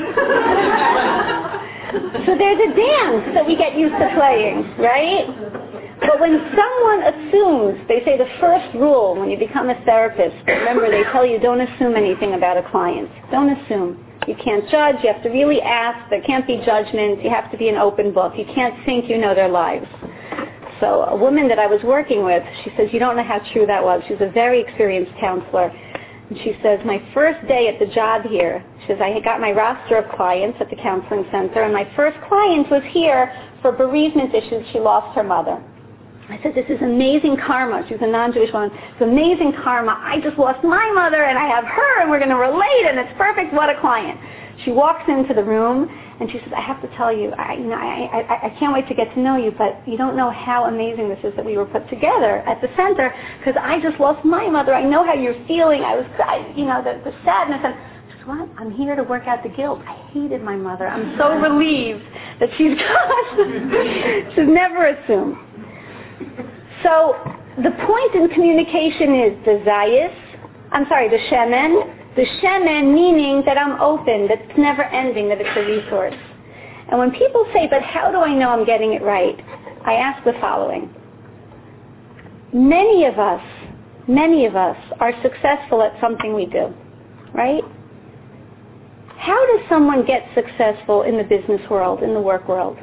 Speaker 2: liked it. So there's a dance that we get used to playing, right? But when someone assumes, they say the first rule when you become a therapist, remember they tell you don't assume anything about a client. Don't assume. You can't judge. You have to really ask. There can't be judgment. You have to be an open book. You can't think you know their lives. So a woman that I was working with, she says, you don't know how true that was. She was a very experienced counselor. And she says, my first day at the job here, she says, I got my roster of clients at the counseling center, and my first client was here for bereavement issues. She lost her mother. I said, this is amazing karma. She was a non-Jewish woman. It's amazing karma. I just lost my mother, and I have her, and we're going to relate, and it's perfect. What a client. She walks into the room, and she says, I have to tell you, I, you know, I, I, I can't wait to get to know you, but you don't know how amazing this is that we were put together at the center, because I just lost my mother. I know how you're feeling. I was, I, you know, the, the sadness. And she says, what? I'm here to work out the guilt. I hated my mother. I'm so relieved that she's gone. She says, never assume. So the point in communication is the zayis, I'm sorry, the shemen, the shemen meaning that I'm open, that it's never ending, that it's a resource. And when people say, but how do I know I'm getting it right? I ask the following. Many of us, many of us are successful at something we do, right? How does someone get successful in the business world, in the work world?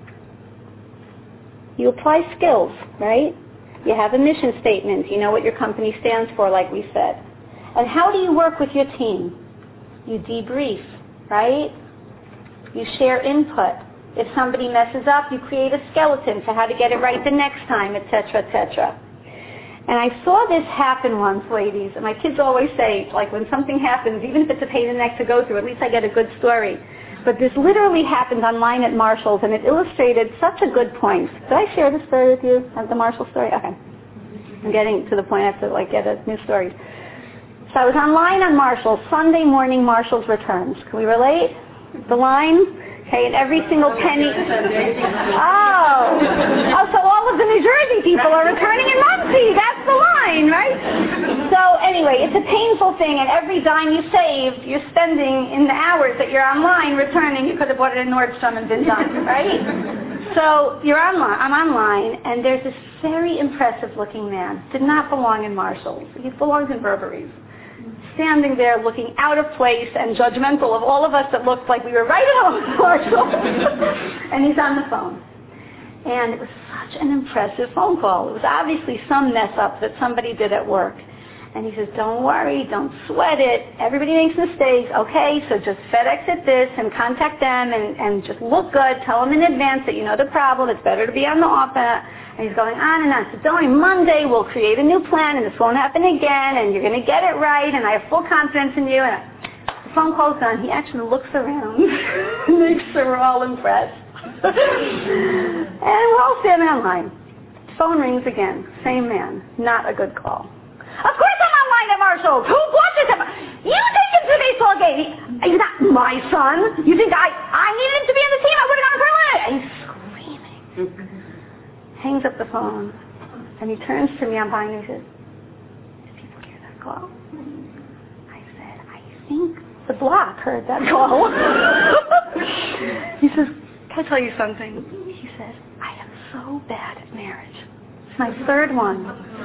Speaker 2: You apply skills, right? You have a mission statement. You know what your company stands for, like we said. And how do you work with your team? You debrief, right? You share input. If somebody messes up, you create a skeleton for how to get it right the next time, et cetera, et cetera. And I saw this happen once, ladies, and my kids always say, like, when something happens, even if it's a pain in the neck to go through, at least I get a good story. But this literally happened online at Marshall's, and it illustrated such a good point. Did I share this story with you, the Marshall story? Okay. I'm getting to the point I have to, like, get a new story. So I was online on Marshall's, Sunday morning Marshall's returns. Can we relate? The line? Okay, and every single penny. Oh. Oh, so all of the New Jersey people are returning in Muncie. That's the line, right? So Anyway, it's a painful thing, and every dime you saved, you're spending in the hours that you're online returning. You could have bought it at Nordstrom and been done, right? So you're online. I'm online, and there's this very impressive-looking man. Did not belong in Marshalls. He belongs in Burberry's. Standing there looking out of place and judgmental of all of us that looked like we were right at home at Marshalls. And he's on the phone. And it was such an impressive phone call. It was obviously some mess up that somebody did at work. And he says, don't worry, don't sweat it. Everybody makes mistakes. Okay, so just FedEx it this and contact them and, and just look good. Tell them in advance that you know the problem. It's better to be on the offense. And he's going on and on. So don't worry, Monday we'll create a new plan and this won't happen again and you're going to get it right and I have full confidence in you. And the phone call's done. He actually looks around and makes sure we're all impressed. And we're all standing online. Phone rings again. Same man. Not a good call. Of course I'm online at Marshalls. Who watches him? You take him to the baseball game. He's not my son. You think I, I needed him to be on the team? I would have gone for a minute. And he's screaming. Hangs up the phone. And he turns to me. I'm behind him. He says, did people hear that call? I said, I think the block heard that call. He says, can I tell you something? He says, I am so bad at marriage. My third one.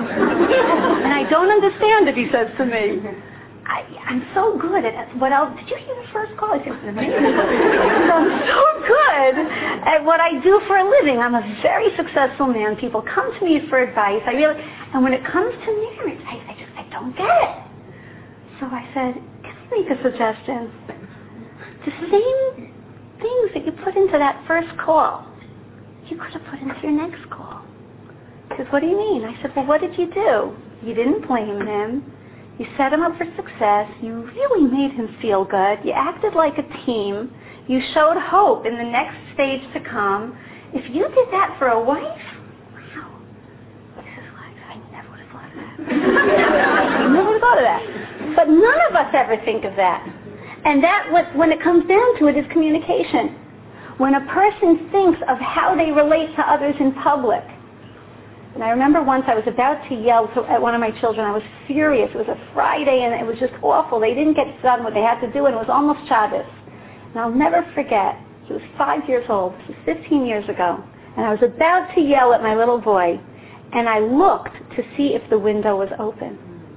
Speaker 2: And I don't understand it, he says to me. I, I'm so good at what else. Did you hear the first call? I said, amazing. So I'm so good at what I do for a living. I'm a very successful man. People come to me for advice. I really, and when it comes to marriage, I, I just, I don't get it. So I said, can I make a suggestion? The same things that you put into that first call, you could have put into your next call. He says, what do you mean? I said, well, what did you do? You didn't blame him. You set him up for success. You really made him feel good. You acted like a team. You showed hope in the next stage to come. If you did that for a wife, wow. He says, I never would have thought of that. I never would have thought of that. But none of us ever think of that. And that, when it comes down to it, is communication. When a person thinks of how they relate to others in public. And I remember once I was about to yell to, at one of my children. I was furious. It was a Friday, and it was just awful. They didn't get done what they had to do, and it was almost Shabbos. And I'll never forget. He was five years old. This was fifteen years ago. And I was about to yell at my little boy, and I looked to see if the window was open.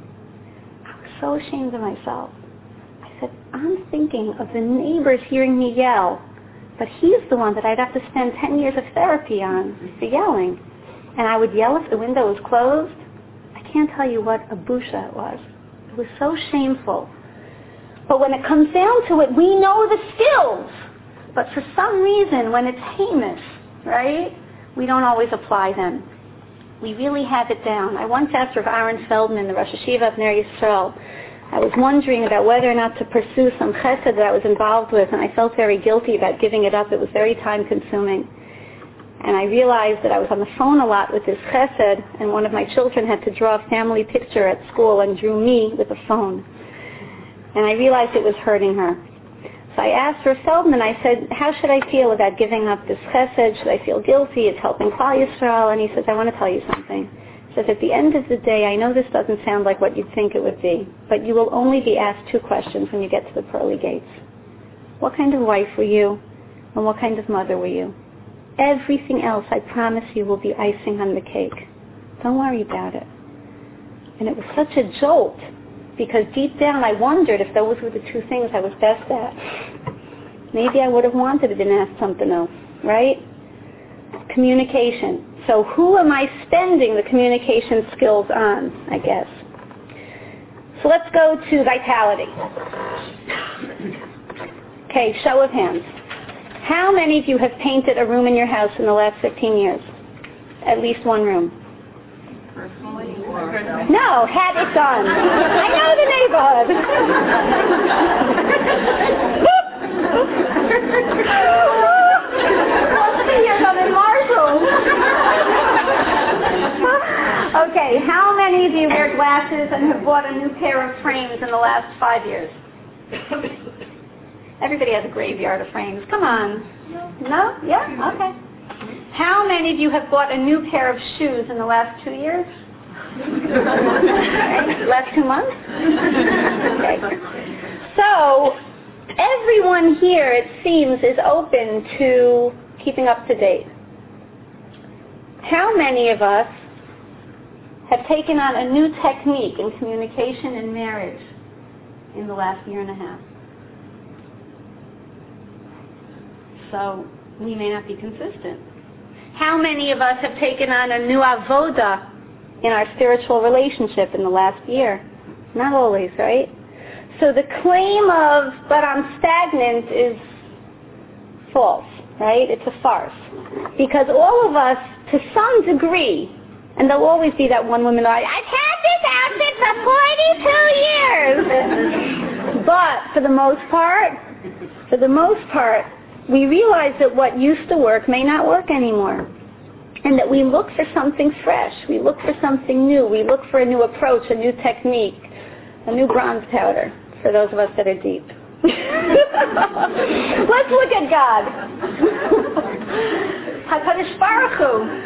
Speaker 2: I was so ashamed of myself. I said, I'm thinking of the neighbors hearing me yell, but he's the one that I'd have to spend ten years of therapy on for yelling. And I would yell if the window was closed. I can't tell you what a busha it was. It was so shameful. But when it comes down to it, we know the skills. But for some reason, when it's heinous, right, we don't always apply them. We really have it down. I once asked Rav Aaron Feldman, the Rosh Hashiva of Ner Yisrael, I was wondering about whether or not to pursue some chesed that I was involved with, and I felt very guilty about giving it up. It was very time-consuming. And I realized that I was on the phone a lot with this chesed, and one of my children had to draw a family picture at school and drew me with a phone. And I realized it was hurting her. So I asked Rav Feldman, I said, how should I feel about giving up this chesed? Should I feel guilty? It's helping Klal Yisrael. And he says, I want to tell you something. He says, at the end of the day, I know this doesn't sound like what you'd think it would be, but you will only be asked two questions when you get to the pearly gates. What kind of wife were you? And what kind of mother were you? Everything else, I promise you, will be icing on the cake. Don't worry about it. And it was such a jolt, because deep down I wondered if those were the two things I was best at. Maybe I would have wanted to have been asked something else, right? Communication. So who am I spending the communication skills on, I guess? So let's go to vitality. Okay, show of hands. How many of you have painted a room in your house in the last fifteen years? At least one room.
Speaker 3: Personally?
Speaker 2: No, had it done. I know the neighborhood. Well, years I'm in Marshalls. Okay, how many of you wear glasses and have bought a new pair of frames in the last five years? Everybody has a graveyard of frames. Come on. No? Yeah? Okay. How many of you have bought a new pair of shoes in the last two years? Right? Last two months? Okay. So, everyone here, it seems, is open to keeping up to date. How many of us have taken on a new technique in communication and marriage in the last year and a half? So, we may not be consistent. How many of us have taken on a new avoda in our spiritual relationship in the last year? Not always, right? So the claim of, but I'm stagnant, is false, right? It's a farce. Because all of us, to some degree, and there'll always be that one woman, like, I've had this outfit for forty-two years. But for the most part, for the most part, we realize that what used to work may not work anymore. And that we look for something fresh. We look for something new. We look for a new approach, a new technique, a new bronze powder, for those of us that are deep. Let's look at God. HaKadosh Baruch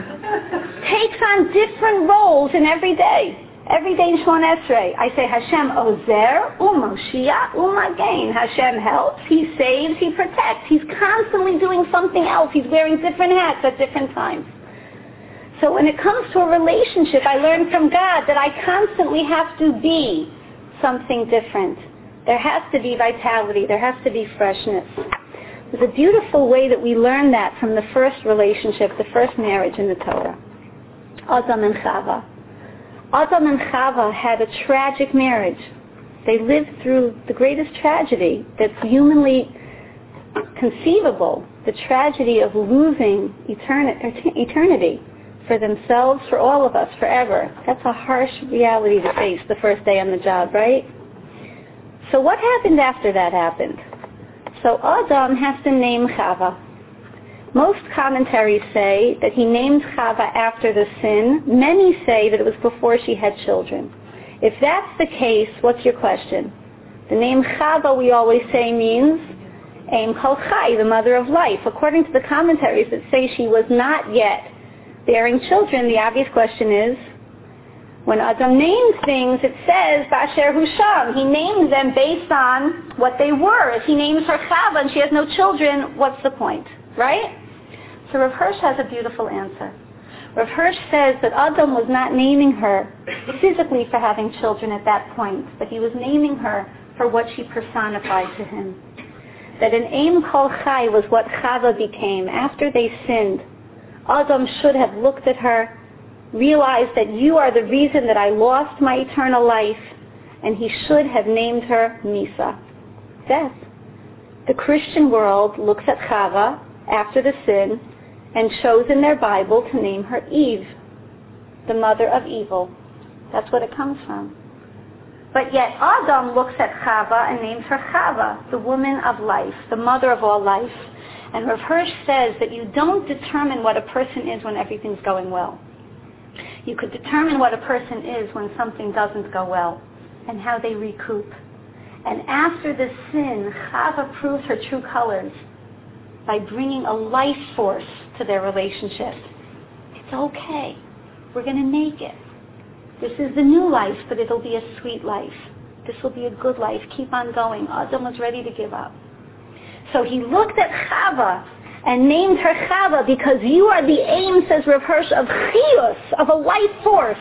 Speaker 2: Hu takes on different roles in every day. Every day in Shemona Esrei, I say Hashem Ozer, U'Moshiach, U'Magen. Hashem helps, He saves, He protects. He's constantly doing something else. He's wearing different hats at different times. So when it comes to a relationship, I learn from God that I constantly have to be something different. There has to be vitality. There has to be freshness. There's a beautiful way that we learn that from the first relationship, the first marriage in the Torah. Adam and Chava. Adam and Chava had a tragic marriage. They lived through the greatest tragedy that's humanly conceivable, the tragedy of losing eterni- eternity for themselves, for all of us, forever. That's a harsh reality to face the first day on the job, right? So what happened after that happened? So Adam has to name Chava. Most commentaries say that he named Chava after the sin. Many say that it was before she had children. If that's the case, what's your question? The name Chava, we always say, means Em Kol Chai, the mother of life. According to the commentaries that say she was not yet bearing children, the obvious question is, when Adam names things, it says, Basher Husham. He names them based on what they were. If he names her Chava and she has no children, what's the point? Right? So Rav Hirsch has a beautiful answer. Rav Hirsch says that Adam was not naming her physically for having children at that point, but he was naming her for what she personified to him. That an Em Kol Chai was what Chava became. After they sinned, Adam should have looked at her, realized that you are the reason that I lost my eternal life, and he should have named her Misa, death. The Christian world looks at Chava after the sin and chose in their Bible to name her Eve, the mother of evil. That's what it comes from. But yet Adam looks at Chava and names her Chava, the woman of life, the mother of all life. And Rav Hirsch says that you don't determine what a person is when everything's going well. You could determine what a person is when something doesn't go well and how they recoup. And after the sin, Chava proves her true colors by bringing a life force to their relationship. It's okay. We're going to make it. This is the new life, but it'll be a sweet life. This will be a good life. Keep on going. Adam was ready to give up. So he looked at Chava and named her Chava because you are the aim, says Rav Hirsch, of chiyus, of a life force.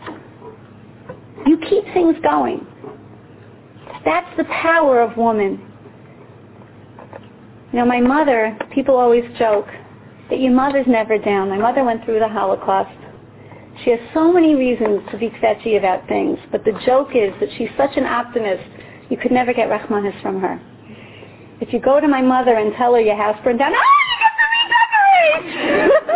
Speaker 2: You keep things going. That's the power of woman. You know, my mother, people always joke that your mother's never down. My mother went through the Holocaust. She has so many reasons to be kvetchy about things, but the joke is that she's such an optimist, you could never get Rachmanis from her. If you go to my mother and tell her your house burned down, oh, you get to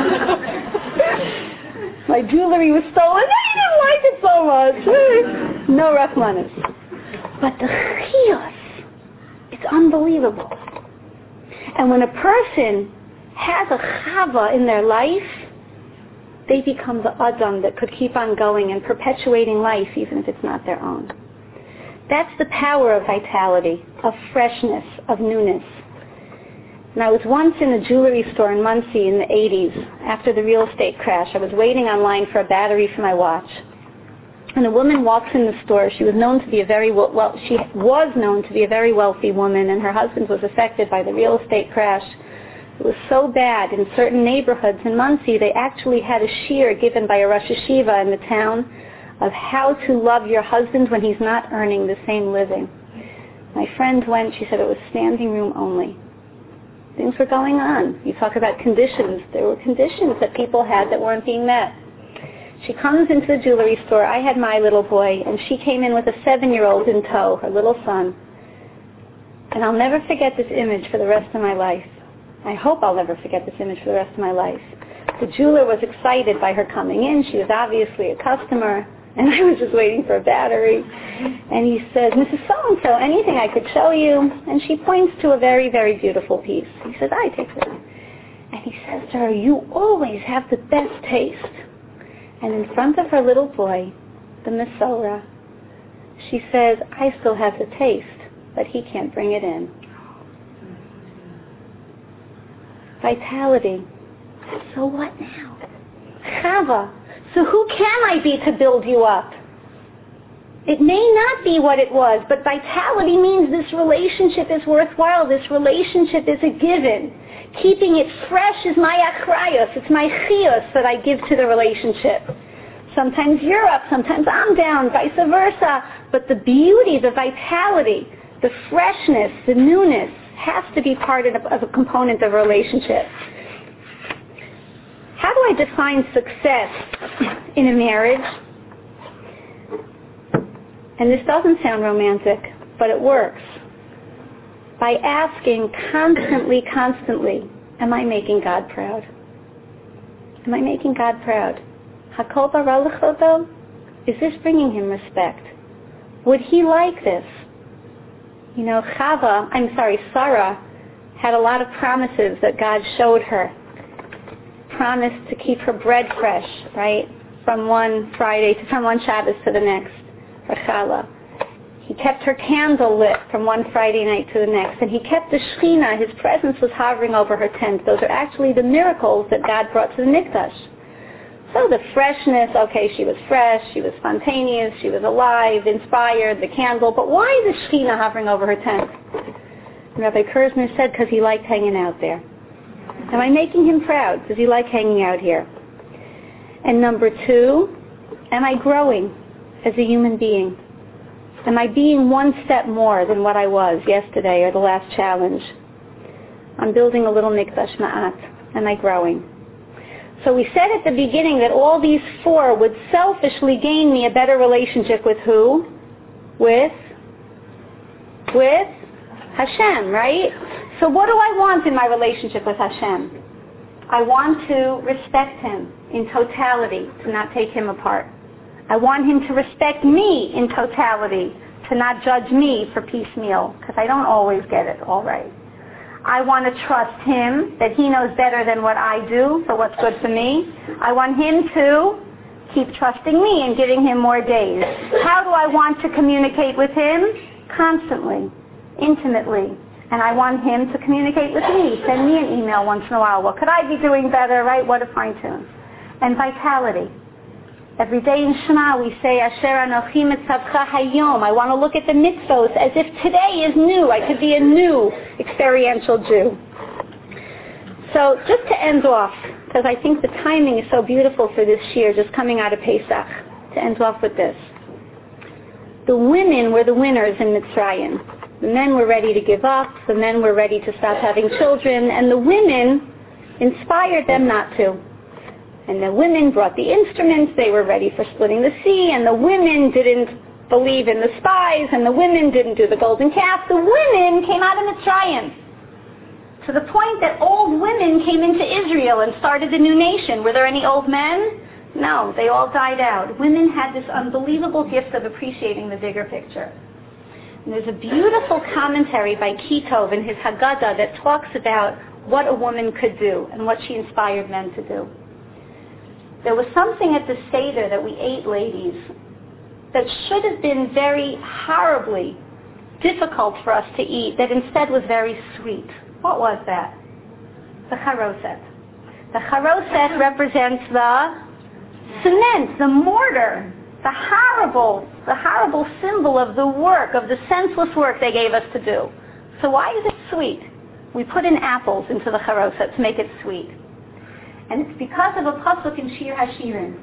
Speaker 2: redecorate! My jewelry was stolen, I didn't like it so much. No Rachmanis. But the chiyus, it's unbelievable. And when a person has a Chava in their life, they become the Adam that could keep on going and perpetuating life even if it's not their own. That's the power of vitality, of freshness, of newness. And I was once in a jewelry store in Muncie in the eighties after the real estate crash. I was waiting online for a battery for my watch. and a woman walks in the store. She was known to be a very well, well she was known to be a very wealthy woman, and her husband was affected by the real estate crash. It was so bad in certain neighborhoods in Muncie, they actually had a shiur given by a Rosh Yeshiva in the town of how to love your husband when he's not earning the same living. My friend went, she said it was standing room only. Things were going on. You talk about conditions. There were conditions that people had that weren't being met. She comes into the jewelry store. I had my little boy, and she came in with a seven-year-old in tow, her little son. And I'll never forget this image for the rest of my life. I hope I'll never forget this image for the rest of my life. The jeweler was excited by her coming in. She was obviously a customer, and I was just waiting for a battery. And he says, Missus So-and-so, anything I could show you? And she points to a very, very beautiful piece. He says, I take it. And he says to her, you always have the best taste. And in front of her little boy, the Mesorah, she says, I still have the taste, but he can't bring it in. Vitality. So what now? Chava. So who can I be to build you up? It may not be what it was, but vitality means this relationship is worthwhile. This relationship is a given. Keeping it fresh is my achrayos. It's my chiyos that I give to the relationship. Sometimes you're up, sometimes I'm down, vice versa. But the beauty, the vitality, the freshness, the newness has to be part of a, of a component of a relationship. How do I define success in a marriage? And this doesn't sound romantic, but it works. By asking constantly, constantly, am I making God proud? Am I making God proud? Hakol bara lechodo? Is this bringing him respect? Would he like this? You know, Chava, I'm sorry, Sarah, had a lot of promises that God showed her. Promised to keep her bread fresh, right? From one Friday to, from one Shabbos to the next, for Challah. He kept her candle lit from one Friday night to the next, and he kept the Shekhinah, his presence was hovering over her tent. Those are actually the miracles that God brought to the Mikdash. So the freshness, okay, she was fresh, she was spontaneous, she was alive, inspired, the candle, but why the Shekhinah hovering over her tent? And Rabbi Kurzner said, because he liked hanging out there. Am I making him proud? Does he like hanging out here? And number two, am I growing as a human being? Am I being one step more than what I was yesterday or the last challenge? I'm building a little Mikdash Ma'at. Am I growing? So we said at the beginning that all these four would selfishly gain me a better relationship with who? With? With Hashem, right? So what do I want in my relationship with Hashem? I want to respect him in totality, to not take him apart. I want him to respect me in totality, to not judge me for piecemeal, because I don't always get it all right. I want to trust him, that he knows better than what I do for what's good for me. I want him to keep trusting me and giving him more days. How do I want to communicate with him? Constantly, intimately. And I want him to communicate with me. Send me an email once in a while. What could I be doing better, right? What to fine tune. And vitality. Every day in Shema we say, Asher Anochi Mitzavcha Hayom. I want to look at the mitzvos as if today is new. I could be a new experiential Jew. So just to end off, because I think the timing is so beautiful for this year, just coming out of Pesach, to end off with this. The women were the winners in Mitzrayim. The men were ready to give up. The men were ready to stop having children. And the women inspired them not to. And the women brought the instruments. They were ready for splitting the sea. And the women didn't believe in the spies. And the women didn't do the golden calf. The women came out of Mitzrayim. To the point that old women came into Israel and started a new nation. Were there any old men? No, they all died out. Women had this unbelievable gift of appreciating the bigger picture. And there's a beautiful commentary by Kitov in his Haggadah that talks about what a woman could do and what she inspired men to do. There was something at the Seder that we ate, ladies, that should have been very horribly difficult for us to eat, that instead was very sweet. What was that? The charoset. The charoset represents the cement, the mortar the horrible, the horrible symbol of the work, of the senseless work they gave us to do. So why is it sweet? We put in apples into the charoset to make it sweet. And it's because of a pasuk in Shir HaShirim.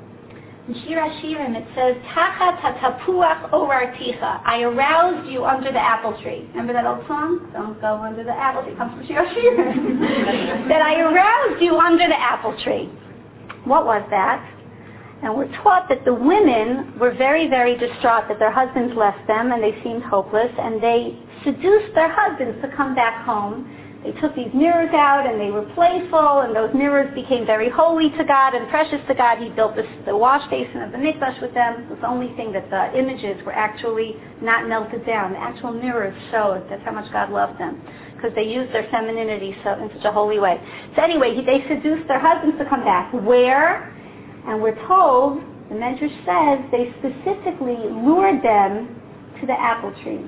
Speaker 2: In Shir HaShirim it says, Tachat hatapuach orarticha. I aroused you under the apple tree. Remember that old song? Don't go under the apple tree. It comes from Shir HaShirim. That I aroused you under the apple tree. What was that? And we're taught that the women were very, very distraught that their husbands left them and they seemed hopeless, and they seduced their husbands to come back home. They took these mirrors out and they were playful, and those mirrors became very holy to God and precious to God. He built this, the wash basin of the mikdash with them. It was the only thing that the images were actually not melted down. The actual mirrors showed that's how much God loved them, because they used their femininity so in such a holy way. So anyway, they seduced their husbands to come back. Where? And we're told, the Medrash says, they specifically lured them to the apple trees.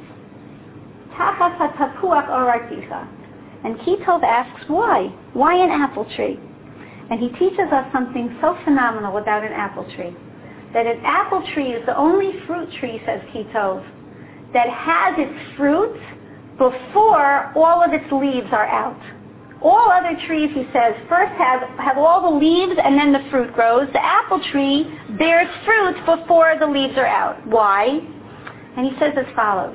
Speaker 2: Tachas hatapuach orarticha. And Kitov asks, why? Why an apple tree? And he teaches us something so phenomenal about an apple tree. That an apple tree is the only fruit tree, says Kitov, that has its fruit before all of its leaves are out. All other trees, he says, first have, have all the leaves and then the fruit grows. The apple tree bears fruit before the leaves are out. Why? And he says as follows.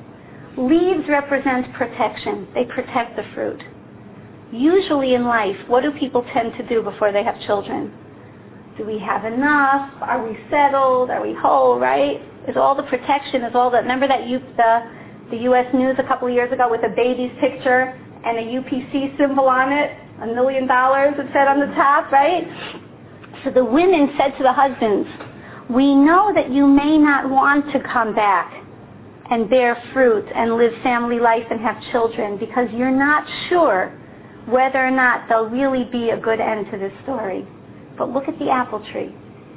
Speaker 2: Leaves represent protection. They protect the fruit. Usually in life, what do people tend to do before they have children? Do we have enough? Are we settled? Are we whole, right? Is all the protection, is all the, remember that you, the, the U S News a couple of years ago with a baby's picture and a U P C symbol on it, a million dollars it said on the top, right? So the women said to the husbands, we know that you may not want to come back and bear fruit and live family life and have children because you're not sure whether or not there'll really be a good end to this story. But look at the apple tree.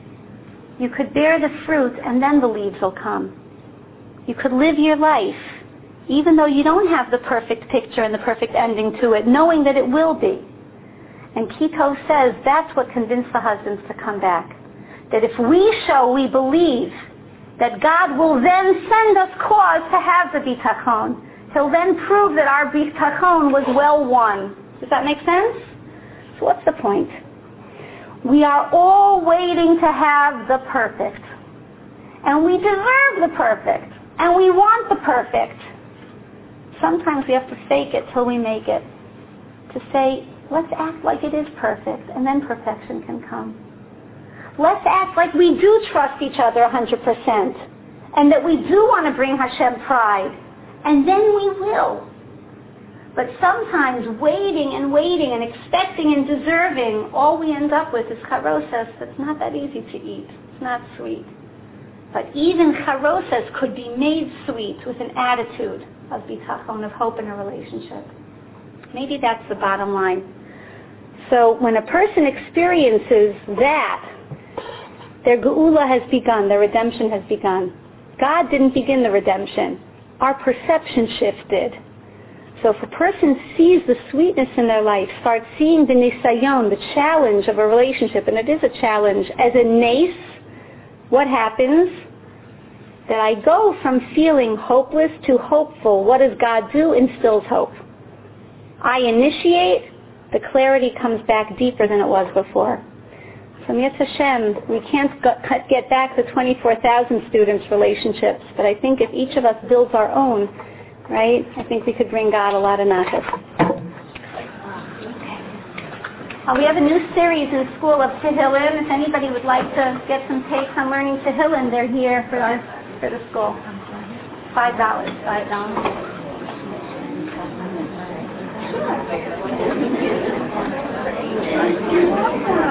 Speaker 2: You could bear the fruit and then the leaves will come. You could live your life even though you don't have the perfect picture and the perfect ending to it, knowing that it will be. And Kitov says that's what convinced the husbands to come back. That if we show we believe that God will then send us cause to have the bitachon, He'll then prove that our bitachon was well won. Does that make sense? So what's the point? We are all waiting to have the perfect. And we deserve the perfect. And we want the perfect. Sometimes we have to fake it till we make it. To say, let's act like it is perfect, and then perfection can come. Let's act like we do trust each other one hundred percent, and that we do want to bring Hashem pride, and then we will. But sometimes waiting and waiting and expecting and deserving, all we end up with is charoses that's not that easy to eat. It's not sweet. But even charoses could be made sweet with an attitude of bitachon, of hope in a relationship. Maybe that's the bottom line. So when a person experiences that, their geula has begun, their redemption has begun. God didn't begin the redemption. Our perception shifted. So if a person sees the sweetness in their life, starts seeing the nisayon, the challenge of a relationship, and it is a challenge, as a nace, what happens? That I go from feeling hopeless to hopeful. What does God do? Instills hope. I initiate, the clarity comes back deeper than it was before. So Mitzvah Hashem, we can't get back to twenty-four thousand students' relationships, but I think if each of us builds our own, right, I think we could bring God a lot of nachas. Uh, we have a new series in School of Tehillim. If anybody would like to get some takes on learning Tehillim, they're here for us, for the school. Five dollars. Five dollars. Sure.